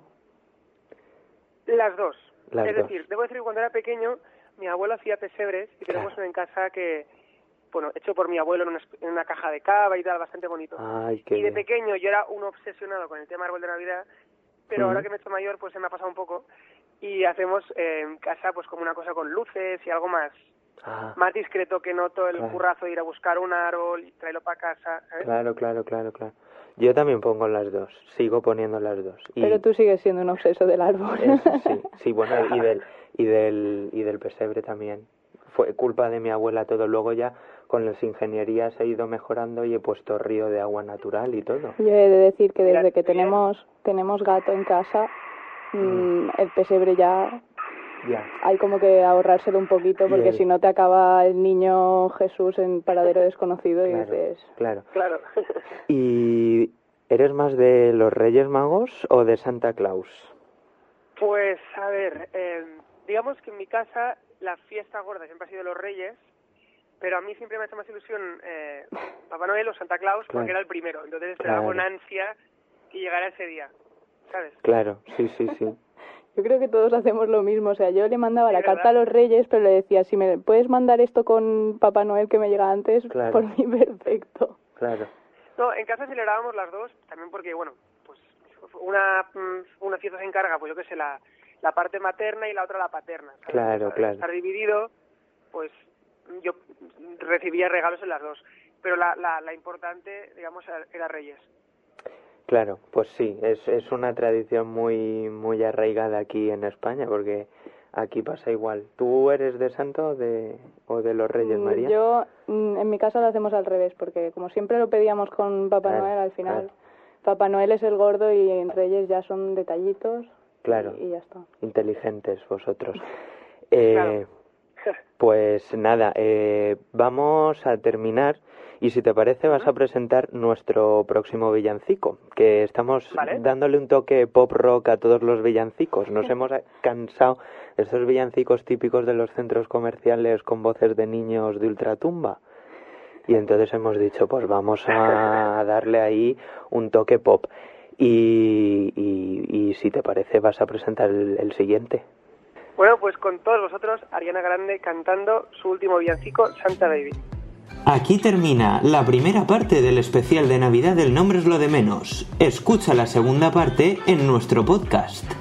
Las dos. Las es dos. decir, debo decir que cuando era pequeño, mi abuelo hacía pesebres y tenemos uno en casa que, bueno, hecho por mi abuelo en una, en una caja de cava y tal, bastante bonito. Ay, qué Y de bien. pequeño yo era un obsesionado con el tema árbol de Navidad, pero Ujú. ahora que me he hecho mayor, pues se me ha pasado un poco. Y hacemos eh, en casa pues como una cosa con luces y algo más Ah, más discreto que no todo el Claro. currazo de ir a buscar un árbol y traerlo para casa, ¿sabes? claro, claro, claro, claro. Yo también pongo las dos, sigo poniendo las dos. Y Pero tú sigues siendo un obseso del árbol. eso sí, sí, bueno, y del, y del, y del pesebre también. Fue culpa de mi abuela todo. Luego ya con las ingenierías he ido mejorando y he puesto río de agua natural y todo. Yo he de decir que Mira, desde que bien. tenemos tenemos gato en casa, mm, el pesebre ya Ya, hay como que ahorrárselo un poquito porque el- si no te acaba el niño Jesús en paradero desconocido y claro, dices... claro. Claro. ¿Y eres más de los Reyes Magos o de Santa Claus? Pues, a ver, eh, digamos que en mi casa la fiesta gorda siempre ha sido los Reyes, pero a mí siempre me ha hecho más ilusión eh, Papá Noel o Santa Claus porque Claro. era el primero, entonces esperaba Claro. con ansia que llegara ese día, ¿sabes? Claro, sí, sí, sí. Yo creo que todos hacemos lo mismo, o sea, yo le mandaba Sí, la ¿verdad? carta a los Reyes, pero le decía, si me puedes mandar esto con Papá Noel que me llega antes, Claro. por mí perfecto. Claro, No, en casa celebrábamos las dos, también porque, bueno, pues una, mm, una fiesta se encarga, pues yo qué sé, la, la parte materna y la otra la paterna, ¿sabes? Claro, Al claro. estar dividido, pues yo recibía regalos en las dos, pero la, la, la importante, digamos, era Reyes. claro, pues sí, es, es una tradición muy, muy arraigada aquí en España porque Aquí pasa igual. ¿Tú eres de santo o de, o de los Reyes, María? Yo, en mi casa lo hacemos al revés, porque como siempre lo pedíamos con Papá Claro, Noel, al final claro. Papá Noel es el gordo y en Reyes ya son detallitos. Claro. Y, y ya está. Inteligentes vosotros. Eh, Claro. Pues nada, eh, vamos a terminar y si te parece vas a presentar nuestro próximo villancico, que estamos Vale. dándole un toque pop rock a todos los villancicos. Nos hemos cansado de estos villancicos típicos de los centros comerciales con voces de niños de ultratumba. Y entonces hemos dicho, pues vamos a darle ahí un toque pop. Y, y, y si te parece vas a presentar el, el siguiente. Bueno, pues con todos vosotros, Ariana Grande cantando su último villancico, Santa Baby. Aquí termina la primera parte del especial de Navidad del Nombre es lo de menos. Escucha la segunda parte en nuestro podcast.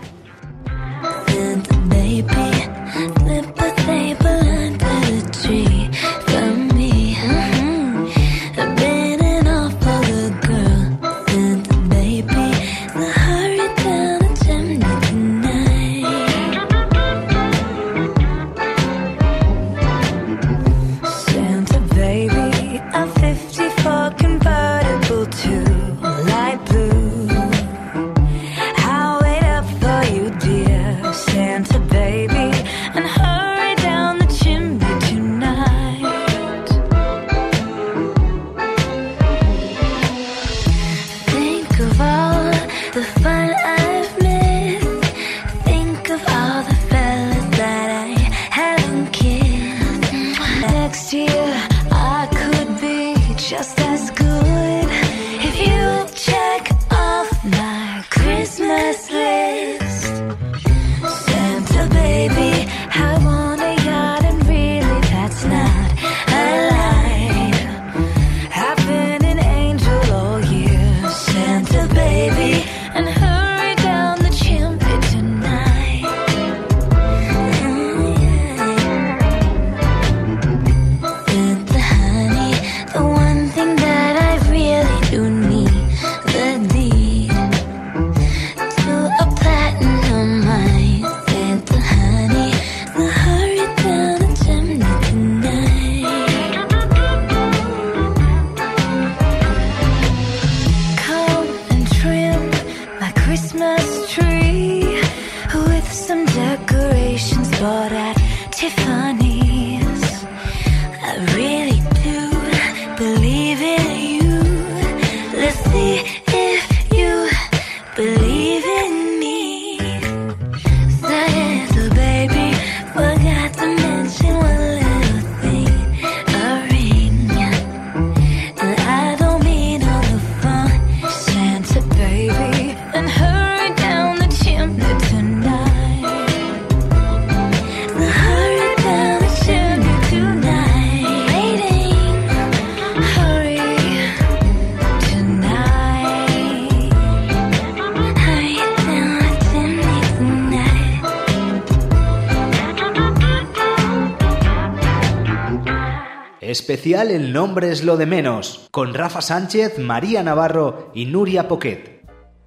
Especial El nombre es lo de menos, con Rafa Sánchez, María Navarro y Nuria Poquet.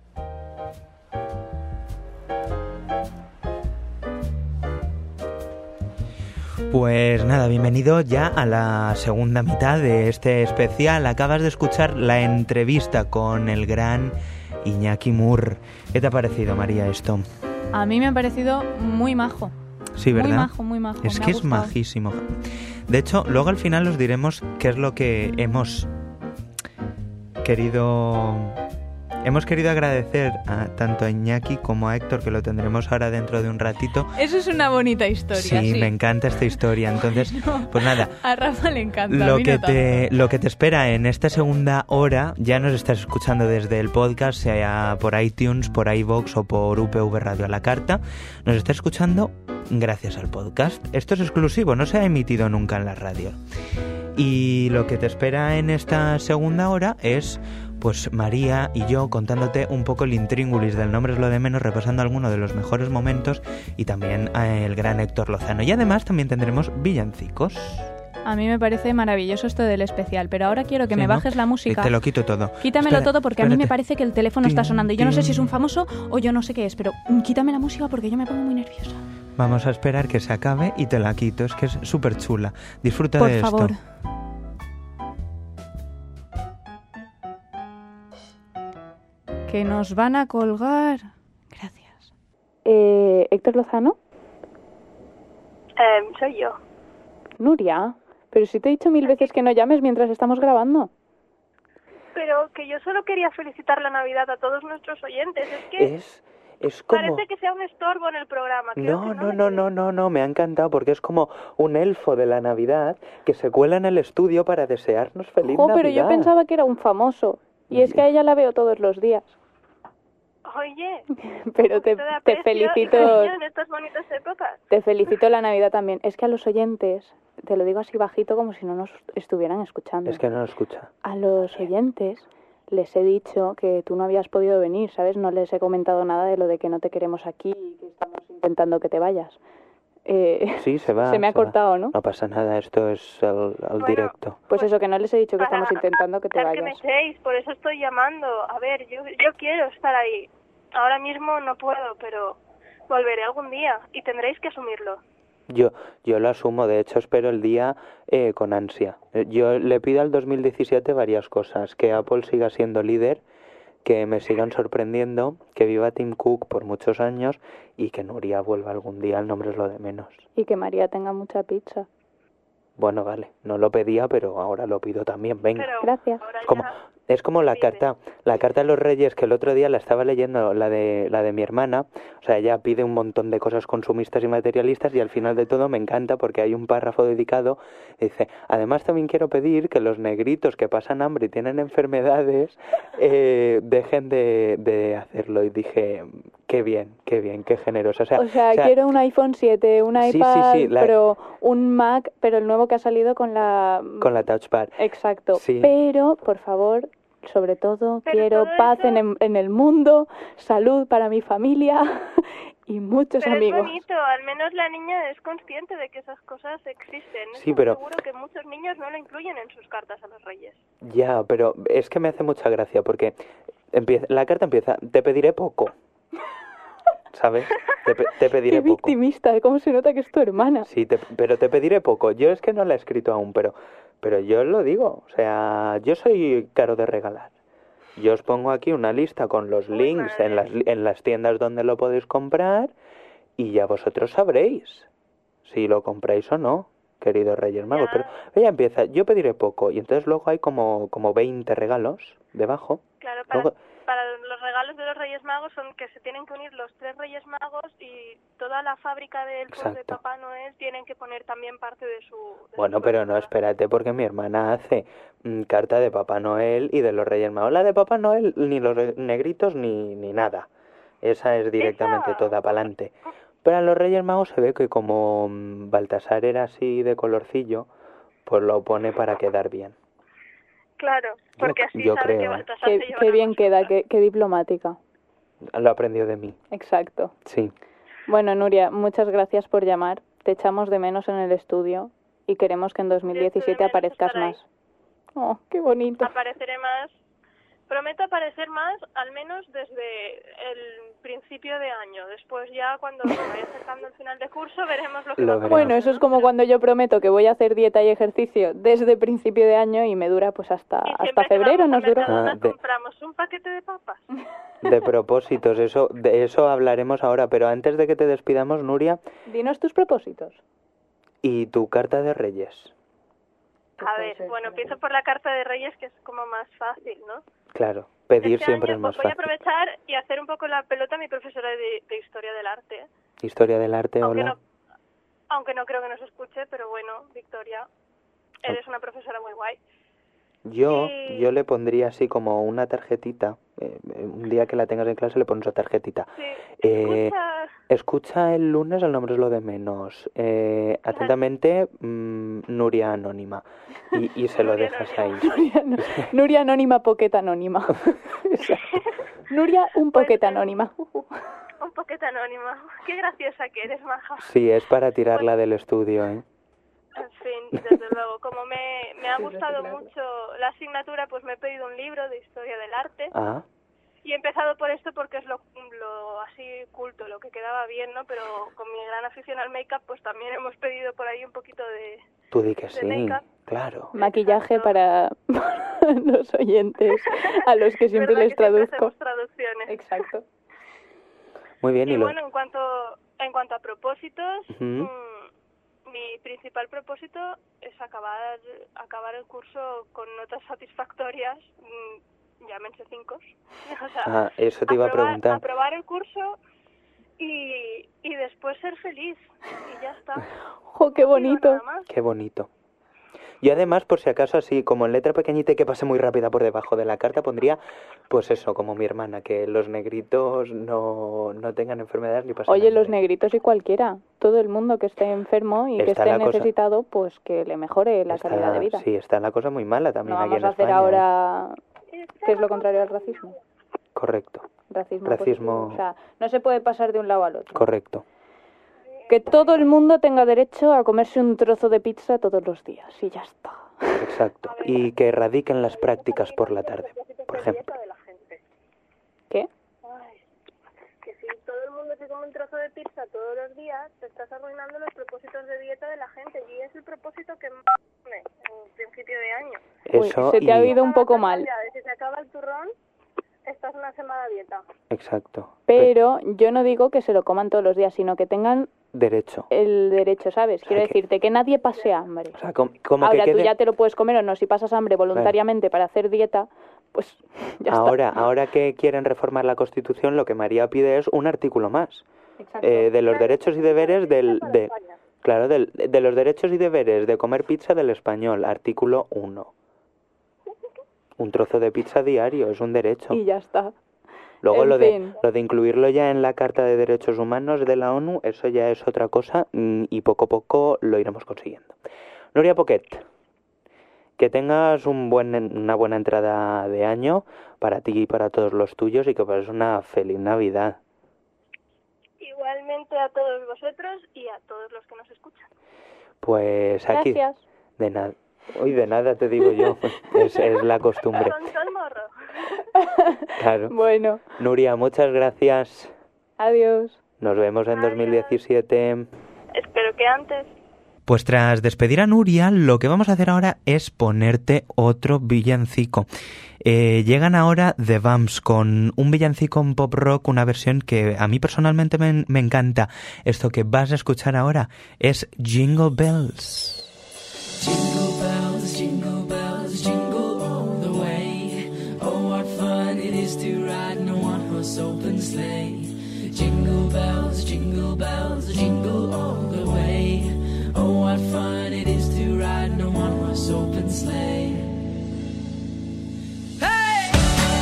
Pues nada, bienvenido ya a la segunda mitad de este especial. Acabas de escuchar la entrevista con el gran Iñaki Mur. ¿Qué te ha parecido, María, esto? A mí me ha parecido muy majo. Sí, ¿verdad? Muy majo, muy majo. Es me que ha es gustado. majísimo. De hecho, luego al final os diremos qué es lo que hemos querido... Hemos querido agradecer a, tanto a Iñaki como a Héctor, que lo tendremos ahora dentro de un ratito. Eso es una bonita historia, sí. Sí, me encanta esta historia. Entonces, No, pues nada. A Rafa le encanta. a Lo mí que, no tanto. te, lo que te espera en esta segunda hora, ya nos estás escuchando desde el podcast, sea por iTunes, por iVoox o por U P V Radio a la carta. Nos está escuchando gracias al podcast. Esto es exclusivo, no se ha emitido nunca en la radio. Y lo que te espera en esta segunda hora es... pues María y yo contándote un poco el intríngulis del nombre es lo de menos, repasando algunos de los mejores momentos y también el gran Héctor Lozano. Y además también tendremos villancicos. A mí me parece maravilloso esto del especial, pero ahora quiero que Sí, me ¿no? bajes la música. Y te lo quito todo. Quítamelo Espera, todo porque a mí espérate. me parece que el teléfono está Tin, sonando y yo no sé tin. si es un famoso o yo no sé qué es, pero quítame la música porque yo me pongo muy nerviosa. Vamos a esperar que se acabe y te la quito. Es que es súper chula. Disfruta Por de favor. esto. Que nos van a colgar. Gracias. Eh, ¿Héctor Lozano? Eh, soy yo. Nuria, pero si te he dicho mil veces que no llames mientras estamos grabando. Pero que yo solo quería felicitar la Navidad a todos nuestros oyentes. Es que Es, es como... parece que sea un estorbo en el programa. Creo No, que no, me no, no, no, no, me ha encantado porque es como un elfo de la Navidad que se cuela en el estudio para desearnos feliz Jo, Navidad. pero yo pensaba que era un famoso. Y es que a ella la veo todos los días. Oye, Pero te, te da te aprecio y felicito, cariño en estas bonitas épocas. te felicito la Navidad también. Es que a los oyentes, te lo digo así bajito como si no nos estuvieran escuchando. Es que no lo escucha. A los oyentes les he dicho que tú no habías podido venir, ¿sabes? No les he comentado nada de lo de que no te queremos aquí y que estamos intentando que te vayas. Eh, Sí, se va. se me ha se va. cortado, ¿no? No pasa nada, esto es el, el Bueno, directo. Pues eso, que no les he dicho que para estamos intentando que te evitar que me vayas. echéis, por eso estoy llamando. A ver, yo, yo quiero estar ahí. Ahora mismo no puedo, pero volveré algún día y tendréis que asumirlo. Yo, yo lo asumo, de hecho espero el día eh, con ansia. Eh, Yo le pido al dos mil diecisiete varias cosas, que Apple siga siendo líder, que me sigan sorprendiendo, que viva Tim Cook por muchos años y que Nuria vuelva algún día, el nombre es lo de menos. Y que María tenga mucha pizza. Bueno, vale, no lo pedía, pero ahora lo pido también, venga. Pero Gracias. ahora Es como, ya- es como la Dime. carta, la carta de los Reyes que el otro día la estaba leyendo, la de la de mi hermana. O sea, ella pide un montón de cosas consumistas y materialistas y al final de todo me encanta porque hay un párrafo dedicado. Dice, además también quiero pedir que los negritos que pasan hambre y tienen enfermedades eh, dejen de, de hacerlo. Y dije, qué bien, qué bien, qué generosa. O sea, O sea, o sea, quiero un iPhone siete, un Sí, sí, iPad sí, la- Pro, un Mac, pero el nuevo que ha salido con la... con la Touch Bar. Exacto. Sí. Pero, por favor, sobre todo, Pero quiero todo paz eso- en, el- en el mundo, salud para mi familia y muchos Pero amigos. es bonito, al menos la niña es consciente de que esas cosas existen. Sí, Estoy pero- seguro que muchos niños no lo incluyen en sus cartas a los reyes. Ya, pero es que me hace mucha gracia porque empieza, la carta empieza, te pediré poco. ¿Sabes? Te, pe- te pediré Qué poco. victimista, cómo se nota que es tu hermana. Sí, te- pero te pediré poco. Yo es que no la he escrito aún, pero, pero yo lo digo. O sea, yo soy caro de regalar. Yo os pongo aquí una lista con los Uy, links en las, madre. en las tiendas donde lo podéis comprar y ya vosotros sabréis si lo compráis o no, queridos Reyes Magos. Ya. Pero ella empieza, yo pediré poco y entonces luego hay como, como veinte regalos debajo. Claro, para, Luego- para los regalos de los Reyes Magos son que se tienen que unir los tres Reyes Magos y toda la fábrica de elfos de Exacto. Papá Noel tienen que poner también parte de su... de Bueno, su pero no, producto. espérate, porque mi hermana hace mm, carta de Papá Noel y de los Reyes Magos. La de Papá Noel, ni los re- negritos ni, ni nada. Esa es directamente ¿Esa? toda para adelante. Pero a los Reyes Magos se ve que como mm, Baltasar era así de colorcillo, pues lo pone para quedar bien. Claro, porque así yo sabe creo, que ¿eh? Baltasar Qué, se lleva qué la bien consulta. queda, qué, qué diplomática. Lo aprendió de mí, Exacto. sí. Bueno, Nuria, muchas gracias por llamar. Te echamos de menos en el estudio y queremos que en dos mil diecisiete Yo echo de menos aparezcas estar ahí. más. Oh, qué bonito. Apareceré más. Prometo aparecer más, al menos desde el principio de año. Después ya cuando se vaya acercando el final de curso veremos lo que Lo va veremos. Bueno, eso es como cuando yo prometo que voy a hacer dieta y ejercicio desde principio de año y me dura pues hasta, Y hasta siempre que febrero, vamos nos al duró. Mercadona Ah, de- compramos un paquete de papas. De propósitos, eso, de eso hablaremos ahora. Pero antes de que te despidamos, Nuria, Dinos tus propósitos. y tu carta de Reyes. A ver, bueno, empiezo por la carta de Reyes, que es como más fácil, ¿no? Claro, pedir Este siempre año es más voy a fácil. aprovechar y hacer un poco la pelota a mi profesora de, de Historia del Arte. Historia del arte, Aunque hola. no, aunque no creo que nos escuche, pero bueno, Victoria, eres una profesora muy guay. Yo, Sí. yo le pondría así como una tarjetita. eh, un día que la tengas en clase le pones la tarjetita. Sí, Eh, escucha, Escucha el lunes, el nombre es lo de menos. Eh, atentamente, mm, Nuria Anónima. Y, y se lo Nuria dejas Anónima. ahí. Nuria, no- Nuria Anónima, Pocket Anónima. Nuria, un Pues, Pocket eh, Anónima. un poquito anónima. Qué graciosa que eres, maja. Sí, es para tirarla del estudio, ¿eh? En fin, desde luego, como me, me ha gustado mucho la asignatura, pues me he pedido un libro de Historia del Arte. Ah, Y he empezado por esto porque es lo, lo así culto, lo que quedaba bien, ¿no? Pero con mi gran afición al make-up, pues también hemos pedido por ahí un poquito de... Tú di que de sí, make-up. claro. Maquillaje para los oyentes a los que siempre ¿Verdad les que siempre traduzco. hacemos traducciones? Exacto. Muy bien, Y y lo... bueno, en cuanto, en cuanto a propósitos, Ujú. mm, mi principal propósito es acabar, acabar el curso con notas satisfactorias, mm, llámense cinco. O sea, Ah, eso te iba a aprobar- preguntar. Aprobar el curso y, y después ser feliz. Y ya está. ¡Jo, qué bonito! Qué bonito. Yo además, por si acaso, así como en letra pequeñita y que pase muy rápida por debajo de la carta, pondría, pues eso, como mi hermana, que los negritos no, no tengan enfermedades ni pasen Oye, hambre. los negritos y cualquiera, todo el mundo que esté enfermo y que Está esté la cosa- necesitado, pues que le mejore la Está- calidad de vida. Sí, está la cosa muy mala también No aquí vamos en a hacer España. ¿eh? ahora, ¿qué es lo contrario al racismo? Correcto, Racismo. Racismo. positivo. O sea, no se puede pasar de un lado al otro. correcto. Que todo el mundo tenga derecho a comerse un trozo de pizza todos los días y ya está. Exacto. Y que erradiquen las prácticas por la tarde, por ejemplo. ¿Qué? Ay, que si todo el mundo se come un trozo de pizza todos los días, te estás arruinando los propósitos de dieta de la gente. Y es el propósito que más me en principio de año. Eso se te ha y- oído un poco mal. Si se acaba el turrón, estás una semana a dieta. Exacto. Pero yo no digo que se lo coman todos los días, sino que tengan Derecho. el derecho, ¿sabes? Quiero que- decirte que nadie pase hambre. O sea, com- como Ahora que tú quede... ya te lo puedes comer o no, si pasas hambre voluntariamente para hacer dieta, pues ya ahora, está. ahora que quieren reformar la Constitución, lo que María pide es un artículo más. Exacto. Eh, de los derechos y deberes del... De, claro, del, de los derechos y deberes de comer pizza del español, artículo uno. Un trozo de pizza diario, es un derecho. Y ya está. Luego en lo de, fin. lo de incluirlo ya en la Carta de Derechos Humanos de la ONU, eso ya es otra cosa mm, y poco a poco lo iremos consiguiendo. Nuria Poquet, que tengas un buen, una buena entrada de año para ti y para todos los tuyos y que pases una feliz Navidad. Igualmente a todos vosotros y a todos los que nos escuchan. Pues aquí... Gracias. De nada. Hoy de nada te digo yo, es, es la costumbre. Con todo el morro. Claro. Bueno, Nuria, muchas gracias. adiós. Nos vemos en dos mil diecisiete. Espero que antes. Pues tras despedir a Nuria, lo que vamos a hacer ahora es ponerte otro villancico. Eh, llegan ahora The Vamps con un villancico en pop rock, una versión que a mí personalmente me, me encanta. Esto que vas a escuchar ahora es Jingle Bells. Jingle bells, jingle bells, jingle all the way. Oh, what fun it is to ride in a one-horse open sleigh. Jingle bells, jingle bells, jingle all the way. Oh, what fun it is to ride in a one-horse open sleigh. Hey!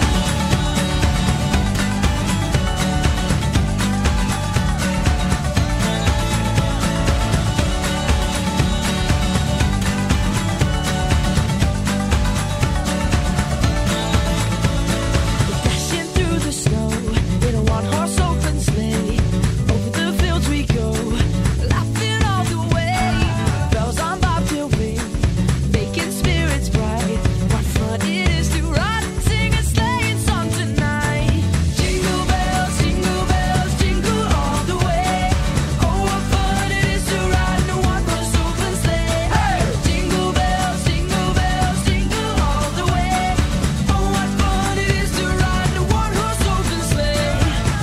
Dashing through the snow in a one-horse open sleigh. Over the fields we go, laughing all the way. Bells on bobtail ring, making spirits bright. What fun it is to ride and sing a sleighing song tonight. Jingle bells, jingle bells, jingle all the way. Oh, what fun it is to ride in a one-horse open sleigh. Hey! Jingle bells, jingle bells, jingle all the way. Oh, what fun it is to ride in a one-horse open sleigh.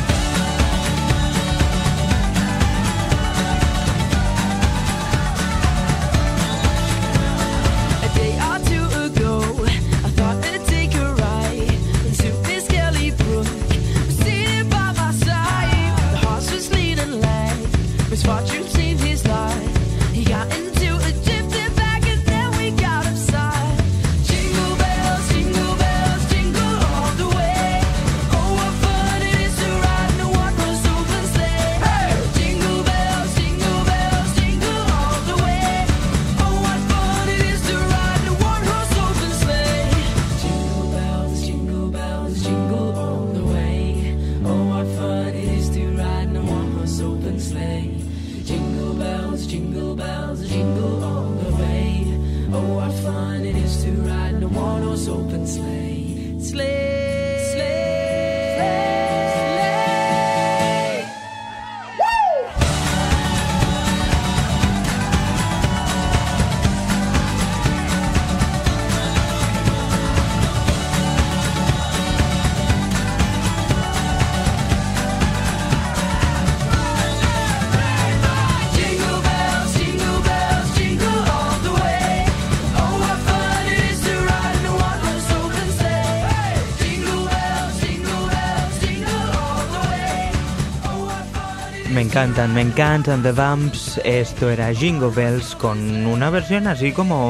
A day or two ago, I thought I'd take a ride into Miss Kelly Brook. Sitting by my side, the horse was leading lag. Misfortune saved his life. He got into a gypsy bag and then we got upside. Jingle bells, jingle bells, jingle all the way. Oh, what fun it is to ride in a one-horse open sleigh. Hey! Jingle bells, jingle bells, jingle all the way. Oh, what fun it is to ride in a one-horse open sleigh. Jingle bells, jingle bells, jingle all the way. Oh, what fun it is to ride in a one-horse open sleigh. Jingle bells, jingle bells, jingle all the way. Oh, what fun it is to ride in a one-horse open sleigh. Sleigh, sleigh. Me encantan, me encantan The Vamps. Esto era Jingle Bells con una versión así como...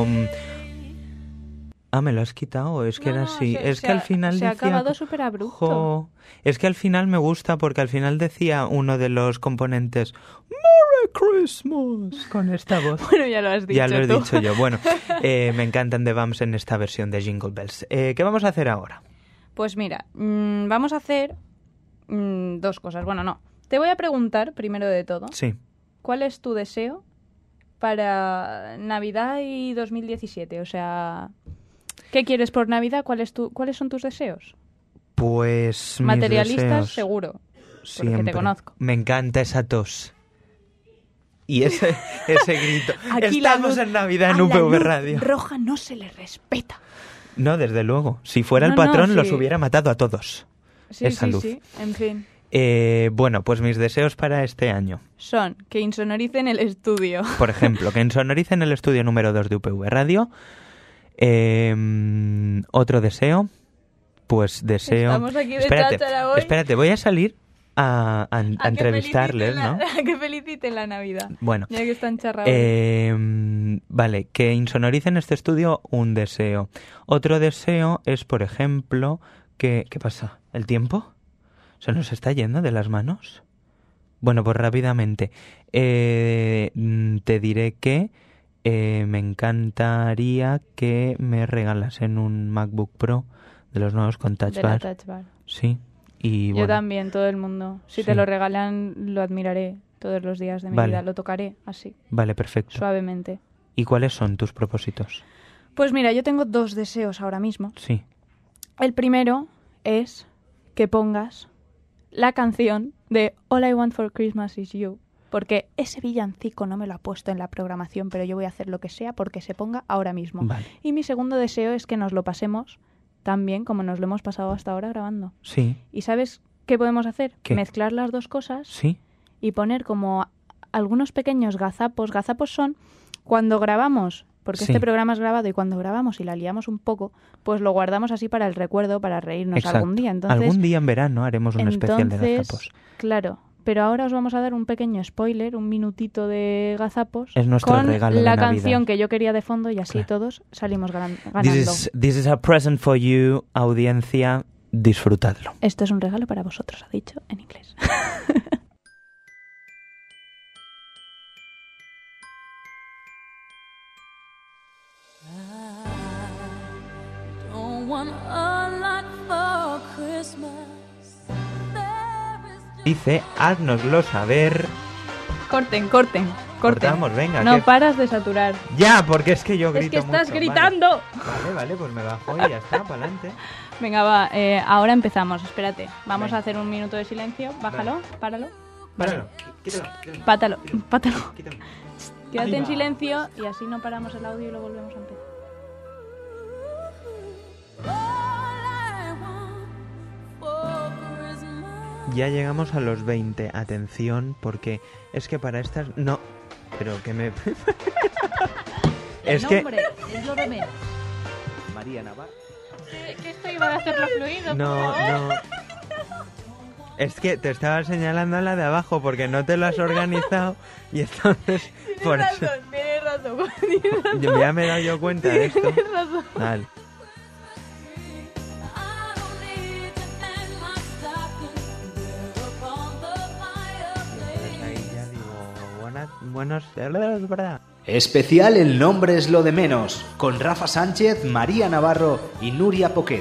Ah, ¿me lo has quitado? Es que No, era no, así. se- es se que ha- al final se ha decía... acabado súper abrupto. Jo, es que al final me gusta porque al final decía uno de los componentes Merry Christmas con esta voz. Bueno, ya lo has dicho Ya lo he tú. dicho yo. Bueno, eh, me encantan The Vamps en esta versión de Jingle Bells. Eh, ¿Qué vamos a hacer ahora? Pues mira, mmm, vamos a hacer mmm, dos cosas. Bueno, no. Te voy a preguntar, primero de todo, Sí. ¿cuál es tu deseo para Navidad y dos mil diecisiete? O sea, ¿qué quieres por Navidad? ¿Cuál es tu, ¿Cuáles son tus deseos? Pues mis Materialistas, deseos. seguro. Porque Siempre. te conozco. Me encanta esa tos. Y ese, ese grito. Aquí la Estamos luz- en Navidad a en la U P V luz Radio. roja no se le respeta. No, desde luego. Si fuera el No, no, patrón, sí. los hubiera matado a todos. Sí, Esa sí, luz. sí. En fin. Eh, bueno, pues mis deseos para este año. Son que insonoricen el estudio. Por ejemplo, que insonoricen el estudio número dos de U P V Radio. Eh, otro deseo, pues deseo... Estamos aquí de espérate, cháchara hoy. espérate, voy a salir a, a- a A que entrevistarles, feliciten ¿no? la- a que feliciten la Navidad. Bueno, Ya que están charrados. Eh, vale, que insonoricen este estudio, un deseo. Otro deseo es, por ejemplo, que... ¿Qué pasa? ¿El tiempo? ¿Se nos está yendo de las manos? Bueno, pues rápidamente. Eh, mm, te diré que eh, me encantaría que me regalasen un MacBook Pro de los nuevos con Touch De la Bar. Touch Bar. Sí. Y Yo bueno, también, todo el mundo. Si Sí. te lo regalan, lo admiraré todos los días de mi Vale. vida. Lo tocaré así, vale, perfecto. suavemente. ¿Y cuáles son tus propósitos? Pues mira, yo tengo dos deseos ahora mismo. Sí. El primero es que pongas la canción de All I Want for Christmas is You. Porque ese villancico no me lo ha puesto en la programación, pero yo voy a hacer lo que sea porque se ponga ahora mismo. Vale. Y mi segundo deseo es que nos lo pasemos tan bien como nos lo hemos pasado hasta ahora grabando. Sí. ¿Y sabes qué podemos hacer? ¿Qué? Mezclar las dos cosas Sí. y poner como a- algunos pequeños gazapos. Gazapos son cuando grabamos, porque Sí. este programa es grabado y cuando grabamos y la liamos un poco, pues lo guardamos así para el recuerdo, para reírnos Exacto. algún día. Entonces, Algún día en verano haremos un especial de entonces, gazapos. Claro, pero ahora os vamos a dar un pequeño spoiler, un minutito de gazapos Es nuestro con regalo de la Navidad. canción que yo quería de fondo y así todos salimos gran- ganando. This is, this is a present for you, audiencia. Disfrutadlo. Esto es un regalo para vosotros, ha dicho en inglés. Don't want a lot for Christmas. Dice, háznoslo saber. Corten, corten, corten. Cortamos, venga. No que- paras de saturar. Ya, porque es que yo Es grito que estás mucho, gritando. Vale, vale, vale, pues me bajo y ya está, para adelante. Venga, va, eh, ahora empezamos, espérate. Vamos Venga. a hacer un minuto de silencio. Bájalo, páralo. Páralo, quítalo, quítalo. Pátalo, pátalo. Quítalo. Quédate Ahí en va. silencio y así no paramos el audio y lo volvemos a empezar. Ya llegamos a los veinte. Atención, porque es que para estas... No, pero que me... es que... es lo de menos. María Navarro. Que esto iba a hacerlo fluido. No, no. Es que te estaba señalando a la de abajo porque no te lo has organizado y entonces... por eso... tienes razón, tienes razón. Yo ya me he dado yo cuenta de esto. Tienes razón. Vale. Ahí ya digo, buenas, buenos... Es verdad. Especial El nombre es lo de menos, con Rafa Sánchez, María Navarro y Nuria Poquet.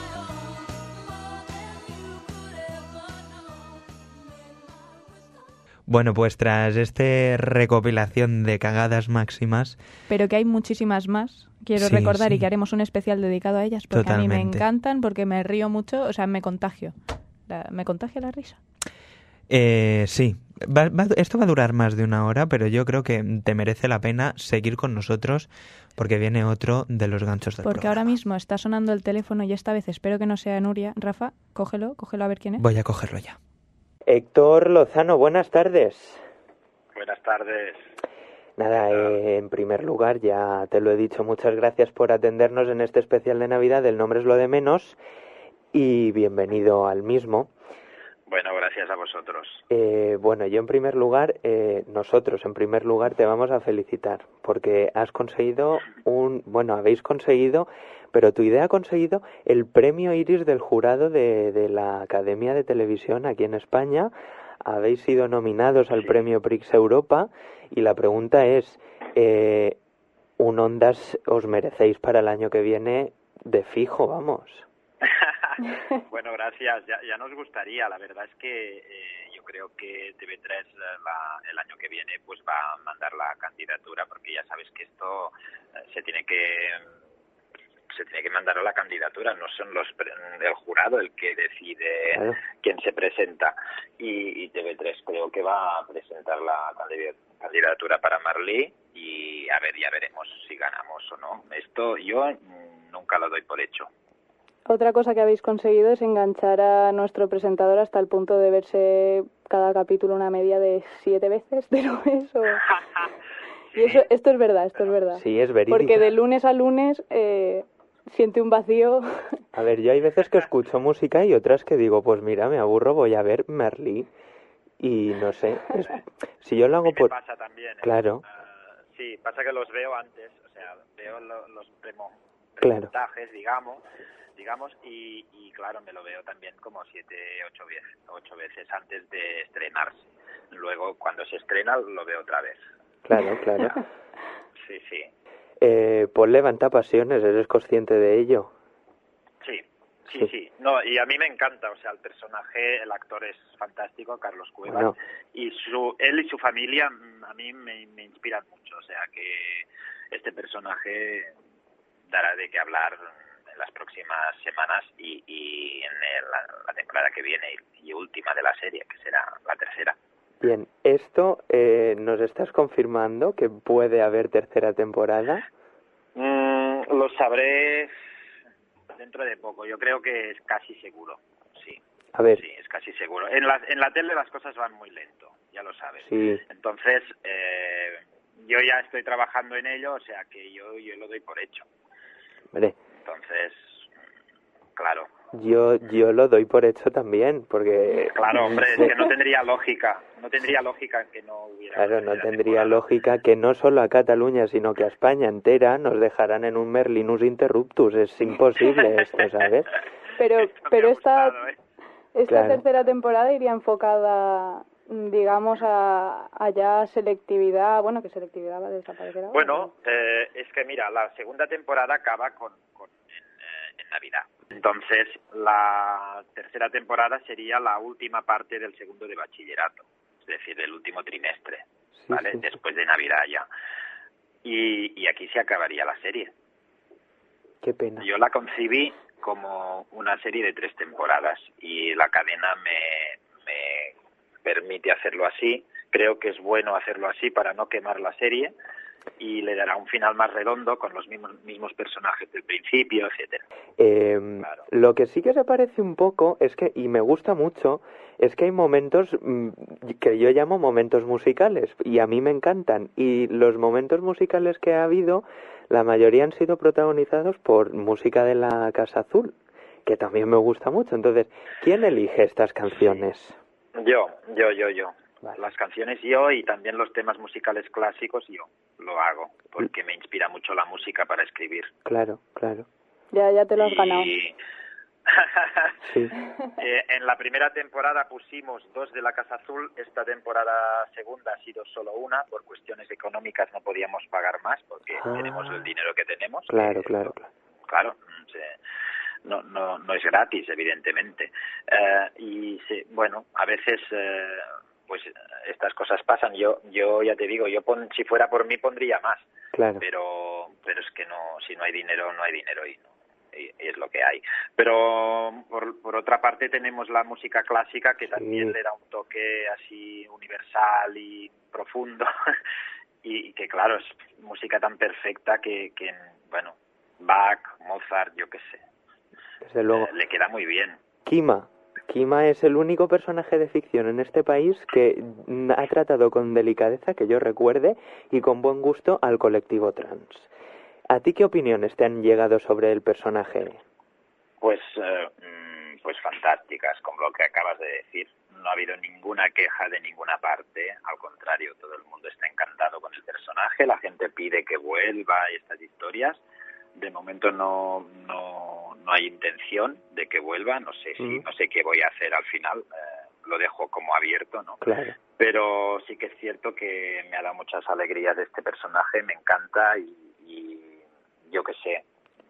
Bueno, pues tras esta recopilación de cagadas máximas, Pero que hay muchísimas más. Quiero Sí, recordar sí. y que haremos un especial dedicado a ellas porque a mí me Totalmente. encantan, porque me río mucho, o sea, me contagio. La- ¿Me contagia la risa? Eh, sí, va- va- esto va a durar más de una hora, pero yo creo que te merece la pena seguir con nosotros porque viene otro de los ganchos del Porque programa. ahora mismo está sonando el teléfono y esta vez espero que no sea Nuria. Rafa, cógelo, cógelo a ver quién es. Voy a cogerlo ya. Héctor Lozano, buenas tardes. Buenas tardes. Nada, eh, en primer lugar, ya te lo he dicho, muchas gracias por atendernos en este especial de Navidad, El nombre es lo de menos, y bienvenido al mismo. Bueno, gracias a vosotros. Eh, bueno, yo en primer lugar, eh, nosotros en primer lugar te vamos a felicitar, porque has conseguido un, bueno, habéis conseguido, pero tu idea ha conseguido el premio Iris del jurado de, de la Academia de Televisión aquí en España. Habéis sido nominados al premio Prix Europa y la pregunta es, eh, un Ondas os merecéis para el año que viene de fijo, vamos. Bueno, gracias. Ya, ya nos gustaría. La verdad es que eh, yo creo que T V tres eh, la- el año que viene pues va a mandar la candidatura, porque ya sabes que esto eh, se tiene que se tiene que mandar a la candidatura. No son los pre- el jurado el que decide Claro. quién se presenta. Y, y T V tres creo que va a presentar la candid- candidatura para Marlí y a ver, ya veremos si ganamos o no. Esto yo mm, nunca lo doy por hecho. Otra cosa que habéis conseguido es enganchar a nuestro presentador hasta el punto de verse cada capítulo una media de siete veces, pero eso... Y eso, esto es verdad, esto es verdad. Sí, es verídico. Porque de lunes a lunes eh, siente un vacío. A ver, yo hay veces que escucho música y otras que digo, pues mira, me aburro, voy a ver Merlí. Y no sé, es- si yo lo hago Me por... pasa también, ¿eh? Claro, Sí, pasa que los veo antes, o sea, veo lo- los premo- Claro. reportajes, digamos, digamos y, y claro, me lo veo también como siete, ocho veces, ocho veces antes de estrenarse. Luego, cuando se estrena, lo veo otra vez. claro, claro. Sí, sí, Eh, Paul levanta pasiones, ¿eres consciente de ello? sí, sí, Sí. sí. No, y a mí me encanta, o sea, el personaje, el actor es fantástico, Carlos Cuevas, Bueno. y su él y su familia mm, a mí me, me inspiran mucho, o sea, que este personaje dará de qué hablar en las próximas semanas y, y en el- la, la temporada que viene y, y última de la serie, que será la tercera. Bien, esto eh, nos estás confirmando que puede haber tercera temporada. Mm, lo sabré dentro de poco, yo creo que es casi seguro, sí. A ver, Sí, es casi seguro. En la, en la tele las cosas van muy lento, ya lo sabes. sí, Entonces, eh, yo ya estoy trabajando en ello, o sea que yo, yo lo doy por hecho. hombre, Entonces, claro. yo, yo lo doy por hecho también, porque... Claro, hombre, es que no tendría lógica. No tendría lógica que no hubiera... Claro, no tendría lógica que no solo a Cataluña, sino que a España entera nos dejaran en un Merlinus interruptus. Es imposible esto, ¿sabes? Pero, pero esta, ¿eh? esta Claro. tercera temporada iría enfocada, mm, digamos, a, a ya selectividad. Bueno, que selectividad va a desaparecer ahora. Bueno, eh, es que mira, la segunda temporada acaba con, con en, eh, en Navidad. Entonces, la tercera temporada sería la última parte del segundo de bachillerato, es decir, del último trimestre, ¿vale? sí, sí. Después de Navidad ya. Y, y aquí se acabaría la serie. Qué pena. Yo la concibí como una serie de tres temporadas y la cadena me, me permite hacerlo así. Creo que es bueno hacerlo así para no quemar la serie y le dará un final más redondo con los mismos, mismos personajes del principio, etcétera. Eh, Lo que sí que se parece un poco es que, y me gusta mucho, es que hay momentos mm, que yo llamo momentos musicales y a mí me encantan. Y los momentos musicales que ha habido, la mayoría han sido protagonizados por música de la Casa Azul, que también me gusta mucho. Entonces, ¿quién elige estas canciones? Yo, yo, yo, yo. Las canciones yo y también los temas musicales clásicos yo lo hago porque me inspira mucho la música para escribir. Claro, claro. Ya, ya te lo has ganado. Y Sí. eh, en la primera temporada pusimos dos de la Casa Azul, esta temporada segunda ha sido solo una, por cuestiones económicas no podíamos pagar más porque Ah. tenemos el dinero que tenemos. Claro, claro, claro. Claro, se- no, no, no es gratis, evidentemente. Eh, y se- bueno, a veces eh, pues estas cosas pasan. Yo, yo ya te digo, yo pon, si fuera por mí pondría más, Claro. pero, pero es que no, si no hay dinero, no hay dinero y no, y, y es lo que hay. Pero por, por otra parte tenemos la música clásica que también Sí. le da un toque así universal y profundo y, y que claro, es música tan perfecta que, que bueno, Bach, Mozart, yo qué sé, Desde luego. eh, le queda muy bien. Kima. Kima es el único personaje de ficción en este país que mm, ha tratado con delicadeza, que yo recuerde, y con buen gusto al colectivo trans. ¿A ti qué opiniones te han llegado sobre el personaje? Pues, eh, mm, pues fantásticas, como lo que acabas de decir. No ha habido ninguna queja de ninguna parte, al contrario, todo el mundo está encantado con el personaje, la gente pide que vuelva y estas historias. De momento no, no, no hay intención de que vuelva, no sé si, Mm. no sé qué voy a hacer al final, eh, lo dejo como abierto, ¿no? Claro. Pero sí que es cierto que me ha dado muchas alegrías de este personaje, me encanta y, y yo qué sé,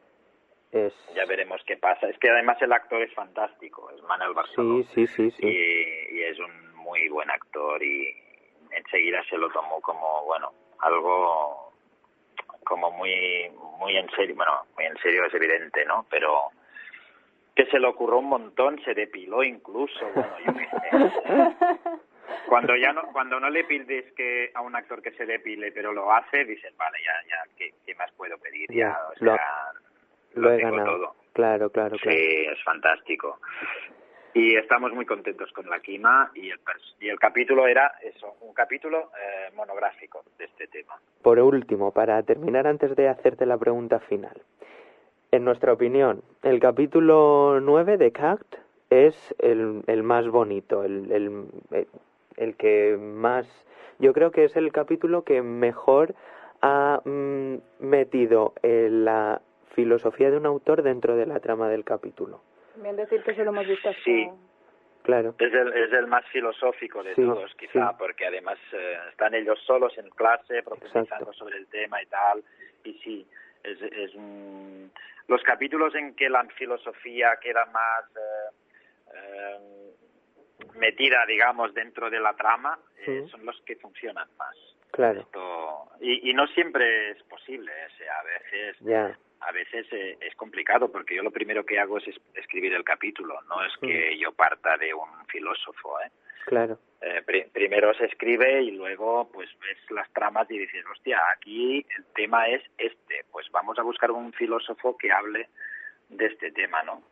Es... ya veremos qué pasa. Es que además el actor es fantástico, es Manuel Barceló. Sí, sí, sí, sí. Y, y es un muy buen actor y enseguida se lo tomó como, bueno, algo como muy muy en serio, bueno, muy en serio es evidente, ¿no? Pero que se le ocurrió un montón, se depiló incluso, bueno, yo qué sé. Cuando ya no, cuando no le pides que a un actor que se depile, pero lo hace, dices, vale, ya, ya, ¿qué, qué más puedo pedir? Ya, Ya, o lo- sea, Lo he tengo ganado. todo. Claro, claro, claro. Sí, es fantástico. Y estamos muy contentos con la Kima y el, pers- y el capítulo era eso, un capítulo eh, monográfico de este tema. Por último, para terminar antes de hacerte la pregunta final. En nuestra opinión, el capítulo nueve de Cact es el, el más bonito, el, el, el que más... Yo creo que es el capítulo que mejor ha mm, metido eh, la filosofía de un autor dentro de la trama del capítulo. Bien decir que solo hemos visto hasta... Sí. Claro. Es el, es el más filosófico de Sí, todos, quizá, sí. porque además eh, están ellos solos en clase profundizando Exacto. sobre el tema y tal. Y sí, es, es un... los capítulos en que la filosofía queda más eh, eh, metida, digamos, dentro de la trama, eh, Sí. son los que funcionan más. Claro. Esto- y, y no siempre es posible, o sea, a veces Ya. a veces eh, es complicado porque yo lo primero que hago es, es- escribir el capítulo, no es que yo parta de un filósofo, ¿eh? Claro. Eh, pri- primero se escribe y luego pues ves las tramas y dices, hostia, aquí el tema es este, pues vamos a buscar un filósofo que hable de este tema, ¿no?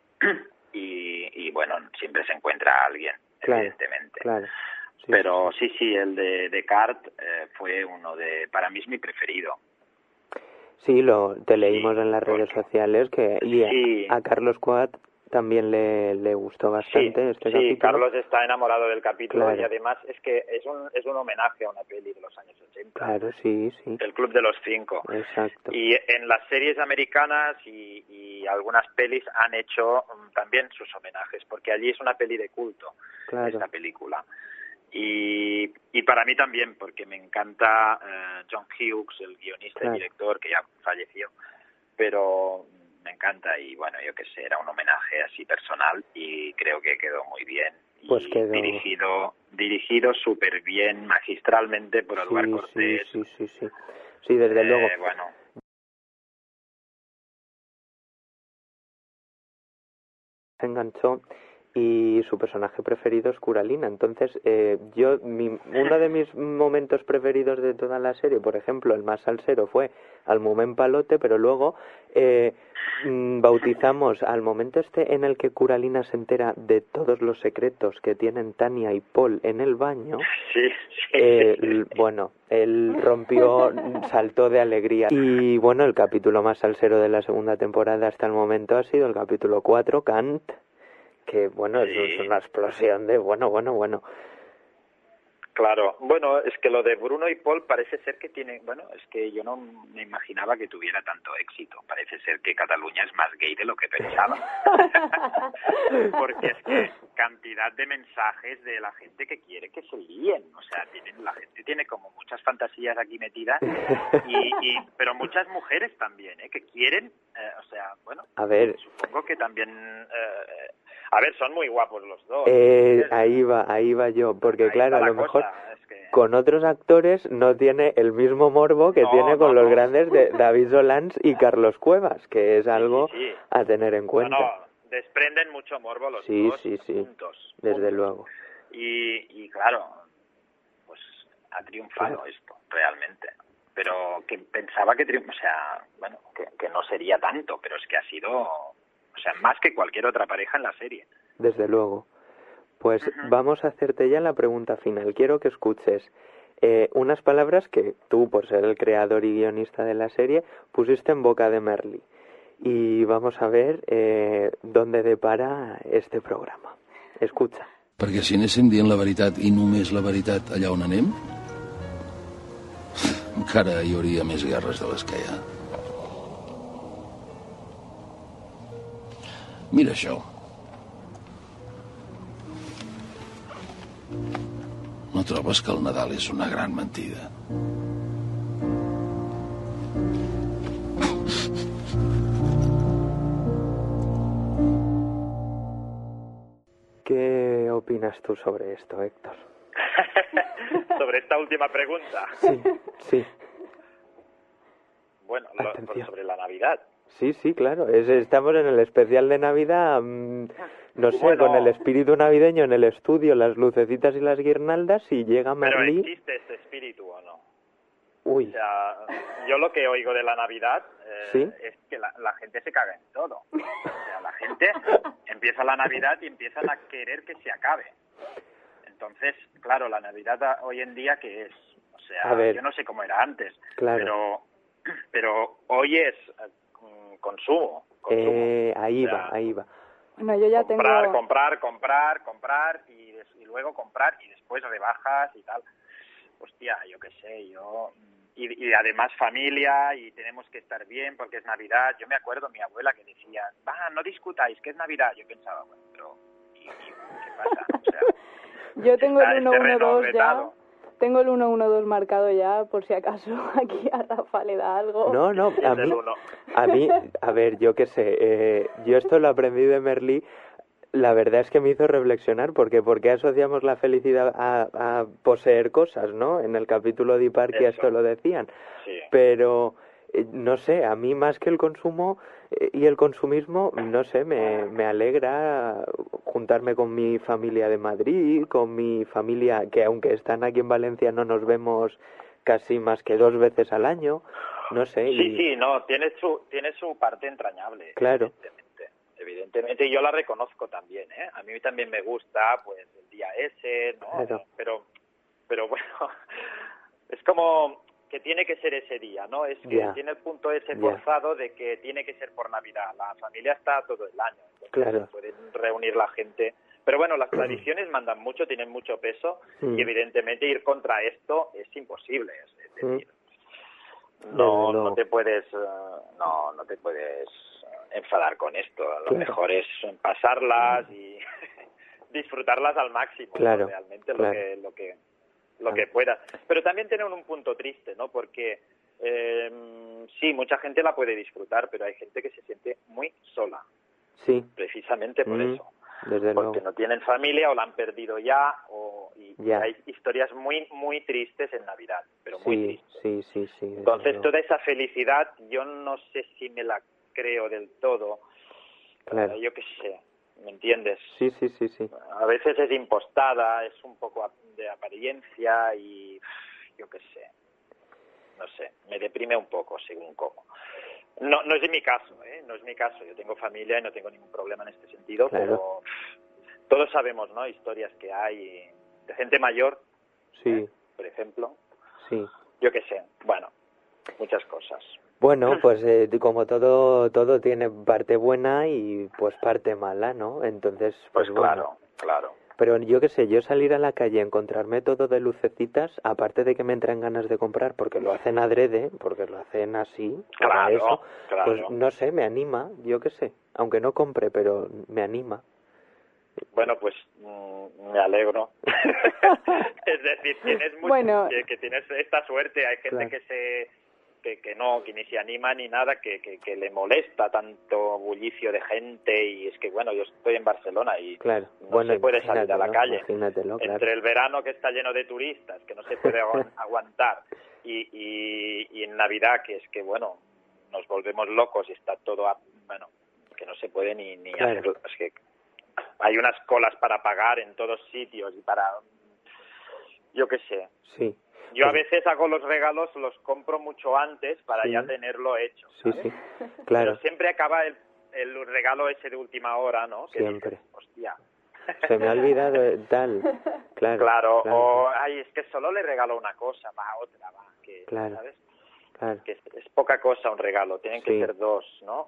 y, y bueno, siempre se encuentra alguien, Claro. evidentemente. Claro. Sí, Pero sí, sí, el de Descartes eh, fue uno de, para mí es mi preferido. Sí, lo te leímos en las redes sociales que y a- Sí. a, Carlos Cuat también le, le gustó bastante este sí, capítulo. Carlos está enamorado del capítulo Claro. y además es que es un, es un homenaje a una peli de los años ochenta, Claro, sí, sí. El Club de los Cinco. Exacto. Y en las series americanas y, y algunas pelis han hecho mm, también sus homenajes, porque allí es una peli de culto, Claro. esta película. Y, y para mí también, porque me encanta eh, John Hughes, el guionista Claro. y director, que ya falleció, pero me encanta y bueno, yo qué sé, era un homenaje así personal y creo que quedó muy bien. Pues y quedó. dirigido dirigido súper bien, magistralmente por Eduard Sí, Cortés. sí, sí, sí, sí. Sí, desde Eh, luego. Bueno, Se enganchó y su personaje preferido es Curalina. Entonces, eh, yo, mi, uno de mis momentos preferidos de toda la serie, por ejemplo, el más salsero fue al momento Palote, pero luego eh, mm, bautizamos al momento este en el que Curalina se entera de todos los secretos que tienen Tania y Paul en el baño. sí, Eh, l- bueno, él rompió, saltó de alegría. Y bueno, el capítulo más salsero de la segunda temporada hasta el momento ha sido el capítulo cuatro, Kant, que bueno, es- es una explosión de bueno, bueno, bueno. claro. Bueno, es que lo de Bruno y Paul parece ser que tiene, bueno, es que yo no me imaginaba que tuviera tanto éxito. Parece ser que Cataluña es más gay de lo que pensaba. Porque es que cantidad de mensajes de la gente que quiere que se líen, o sea, tienen, la gente tiene como muchas fantasías aquí metidas, y, y pero muchas mujeres también, ¿eh? Que quieren, eh, o sea, bueno, A ver, supongo que también, eh, A ver, son muy guapos los dos. Eh, ahí va, ahí va yo, porque Ahí claro, está a lo la mejor cosa, es que- con otros actores no tiene el mismo morbo que No, tiene con no, los no. grandes de David Solans y Carlos Cuevas, que es algo sí. a tener en No, cuenta. no, desprenden mucho morbo los sí, dos sí, sí, juntos. desde luego. Y, y claro, pues ha triunfado Claro. esto, realmente. Pero que pensaba que triunfó, o sea, bueno, que, que no sería tanto, pero es que ha sido, o sea, más que cualquier otra pareja en la serie. Desde luego. Pues vamos a hacerte ya la pregunta final. Quiero que escuches eh, unas palabras que tú, por ser el creador y guionista de la serie, pusiste en boca de Merli. Y vamos a ver eh, dónde depara este programa. Escucha. Perquè si anéssim dient la veritat i només la veritat allà on anem, encara hi hauria més guerres de les que hi ha. Mira això. No trobes que el Nadal és una gran mentida? ¿Qué opinas tú sobre esto, Héctor? Sobre esta última pregunta. Sí, sí. Bueno, lo- Atención. sobre la Navidad. Sí, sí, claro. Es- estamos en el especial de Navidad, mm, no sé, Bueno. con el espíritu navideño en el estudio, las lucecitas y las guirnaldas, y llega Pero Merli. ¿existe este espíritu o no? Uy, O sea, yo lo que oigo de la Navidad eh, ¿Sí? es que la, la gente se caga en todo. O sea, la gente empieza la Navidad y empiezan a querer que se acabe. Entonces, claro, la Navidad a- hoy en día, ¿qué es? O sea, A ver. yo no sé cómo era antes, Claro. pero pero hoy es eh, mm, consumo. consumo. eh, ahí O sea, va, ahí va. Bueno, yo ya comprar, tengo... comprar, comprar, comprar y, des- y luego comprar y después rebajas y tal. Hostia, yo qué sé, yo... Y, y además familia y tenemos que estar bien porque es Navidad. Yo me acuerdo mi abuela que decía, va, no discutáis, que es Navidad. Yo pensaba, bueno, pero ¿y, y qué pasa? O sea, Yo tengo está el este uno uno terreno dos ya. vetado. Tengo el uno uno dos marcado ya, por si acaso aquí a Rafa le da algo. No, no, a mí, a mí, a ver, yo qué sé, eh, yo esto lo aprendí de Merli, la verdad es que me hizo reflexionar, porque ¿por qué asociamos la felicidad a, a poseer cosas, no? En el capítulo de Iparquia Eso. esto lo decían, Sí. pero eh, no sé, a mí más que el consumo eh, y el consumismo, no sé, me, me alegra juntarme con mi familia de Madrid, con mi familia que aunque están aquí en Valencia no nos vemos casi más que dos veces al año, no sé. Sí, y, sí, no, tiene su, tiene su parte entrañable. Claro, Evidentemente, y yo la reconozco también, ¿eh? A mí también me gusta, pues, el día ese, ¿no? Claro. Pero, pero bueno, es como que tiene que ser ese día, ¿no? Es que Ya. tiene el punto ese Ya. forzado de que tiene que ser por Navidad. La familia está todo el año, entonces Claro. se pueden reunir la gente. Pero bueno, las tradiciones mandan mucho, tienen mucho peso, Mm. y evidentemente ir contra esto es imposible. Es, es Mm. decir, no, Desde luego. no te puedes, eh, no, no te puedes eh, enfadar con esto. Lo Claro. mejor es pasarlas y disfrutarlas al máximo, ¿no? Claro, realmente claro. lo que lo que lo que puedas. Pero también tiene un punto triste, ¿no? Porque eh, sí, mucha gente la puede disfrutar, pero hay gente que se siente muy sola, sí, precisamente por Mm, eso. desde luego. Porque no tienen familia o la han perdido ya, o, y Ya. hay historias muy muy tristes en Navidad, pero muy Sí, tristes. sí, sí, sí. desde Entonces, luego. toda esa felicidad, yo no sé si me la creo del todo. Claro. Eh, yo qué sé, ¿me entiendes? Sí, sí, sí, sí. A veces es impostada, es un poco ap- de apariencia y uf, yo qué sé, no sé, me deprime un poco según cómo. No, no es mi caso, ¿eh? No es mi caso. Yo tengo familia y no tengo ningún problema en este sentido, Claro. pero uf, todos sabemos, ¿no? Historias que hay de gente mayor, Sí, por ejemplo. sí. Yo qué sé, bueno, muchas cosas. Bueno, pues eh, como todo todo tiene parte buena y pues parte mala, ¿no? Entonces, pues, Pues bueno. claro, claro. Pero yo qué sé, yo salir a la calle, encontrarme todo de lucecitas, aparte de que me entran ganas de comprar, porque lo hacen adrede, porque lo hacen así, para Claro, eso, claro. pues no sé, me anima, yo qué sé, aunque no compre, pero me anima. Bueno, pues mm, me alegro. Es decir, tienes mucho, Bueno. que, que tienes esta suerte. Hay gente Claro. que se que, que no, que ni se anima ni nada, que, que, que le molesta tanto bullicio de gente. Y es que, bueno, yo estoy en Barcelona y claro. no bueno, se puede salir a la calle. Imagínatelo, claro. Entre el verano, que está lleno de turistas, que no se puede agu- aguantar, y, y, y en Navidad, que es que, bueno, nos volvemos locos y está todo, a, bueno, que no se puede ni, ni Claro. hacer. Es que hay unas colas para pagar en todos sitios y para, yo qué sé. Sí. Yo a Pues- veces hago los regalos, los compro mucho antes para Sí. ya tenerlo hecho. Sí, ¿sabes? sí, claro. Pero siempre acaba el, el regalo ese de última hora, ¿no? Que Siempre. dices, hostia. Se me ha olvidado eh, tal. Claro. Claro, claro, o, ay, es que solo le regalo una cosa, va, otra, va. Que, Claro. ¿sabes? claro. Que es, es poca cosa un regalo, tienen que Sí. ser dos, ¿no?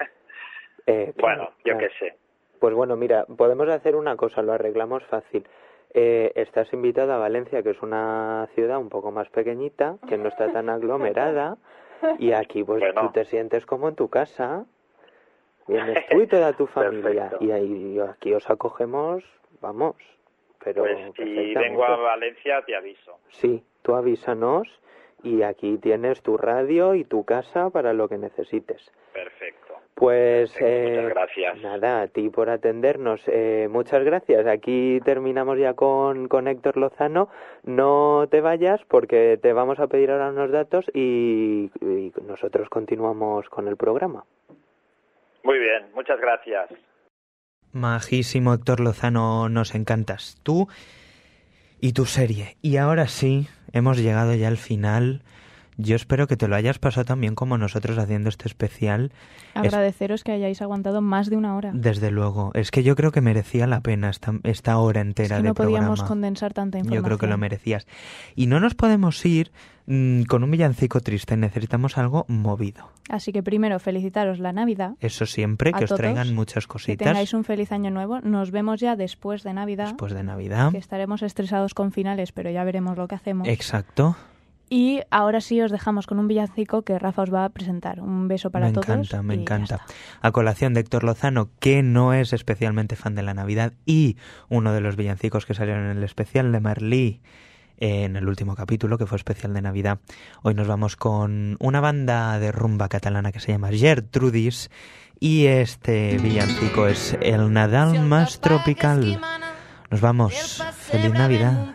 Eh, claro, bueno, yo claro. qué sé. Pues bueno, mira, podemos hacer una cosa, lo arreglamos fácil. Eh, estás invitado a Valencia, que es una ciudad un poco más pequeñita, que no está tan aglomerada, y aquí pues Bueno. tú te sientes como en tu casa, vienes tú y toda tu familia, Perfecto. y ahí aquí os acogemos, vamos, pero Pues si perfectamente. vengo a Valencia te aviso. Sí, tú avísanos y aquí tienes tu radio y tu casa para lo que necesites. Perfecto. Pues Perfecto, eh, muchas gracias. nada, a ti por atendernos. Eh, muchas gracias. Aquí terminamos ya con, con Héctor Lozano. No te vayas porque te vamos a pedir ahora unos datos y, y nosotros continuamos con el programa. Muy bien, muchas gracias. Majísimo Héctor Lozano, nos encantas. Tú y tu serie. Y ahora sí, hemos llegado ya al final. Yo espero que te lo hayas pasado tan bien como nosotros haciendo este especial. Agradeceros que hayáis aguantado más de una hora. Desde luego. Es que yo creo que merecía la pena esta, esta hora entera Es que de no podíamos programa. condensar tanta información. Yo creo que lo merecías. Y no nos podemos ir mmm, con un villancico triste. Necesitamos algo movido. Así que primero felicitaros la Navidad. Eso siempre, A que os todos, traigan muchas Que cositas. tengáis un feliz año nuevo. Nos vemos ya después de Navidad. Después de Navidad. Que estaremos estresados con finales, pero ya veremos lo que hacemos. Exacto. Y ahora sí os dejamos con un villancico que Rafa os va a presentar. Un beso para me todos. encanta, me y ya encanta. está. A colación de Héctor Lozano, que no es especialmente fan de la Navidad, y uno de los villancicos que salieron en el especial de Merlí, eh, en el último capítulo, que fue especial de Navidad. Hoy nos vamos con una banda de rumba catalana que se llama Gertrudis, y este villancico es El Nadal más tropical. Nos vamos. Feliz Navidad.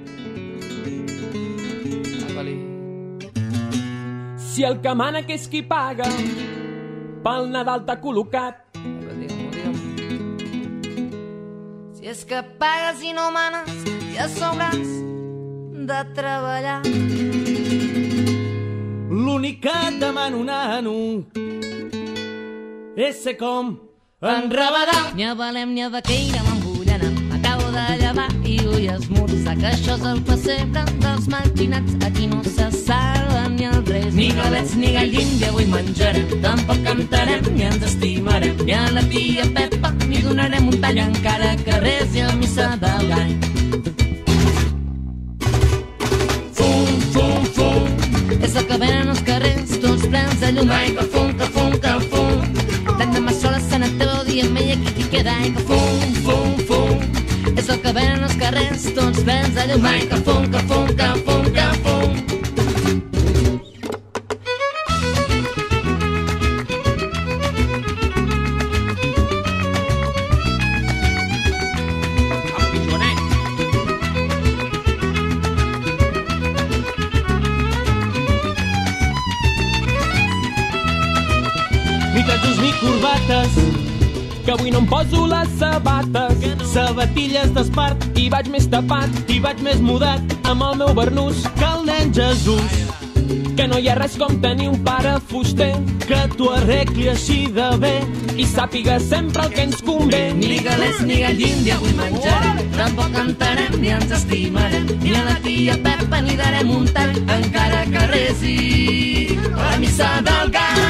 Si el que mana que és qui paga, pel Nadal t'ha col·locat. Si és que pagues i no manes, ja sabràs de treballar. L'únic que et demano, nano, és ser com en Rabadà. Ni a Belém ni a Vaqueira m'embullena, m'acabo de llevar i vull esmorzar, que això és el pessebre dels marginats. Aquí no se salven ni els reis, ni galets ni gallins, i avui menjarem. Tampoc cantarem ni ens estimarem, ni a la tia Pepa ni donarem un tall, encara que resi a missa del gall. Fum, fum, fum, és el que venen els carrers, tots plens de llum. Ai, que fum, que fum, que fum, tant de mà sola se n'ateu dient meia qui t'hi queda. Ai, que fum, fum, fum, és el que venen els carrers, tots plens de llum. Ai, que fum, que fum, que fum, que fum. Ni tratjos ni corbates, que avui no em poso les sabates. Sabatilles d'espart, i vaig més tapat, i vaig més mudat, amb el meu barnús que el nen Jesús. Que no hi ha res com tenir un pare fuster, que t'ho arregli així de bé, i sàpiga sempre el que ens convé. Ni galets ni gallins, i avui menjarem. Tampoc cantarem ni ens estimarem, ni a la tia Pepa ni darem un tall, encara que resi la missa del gall.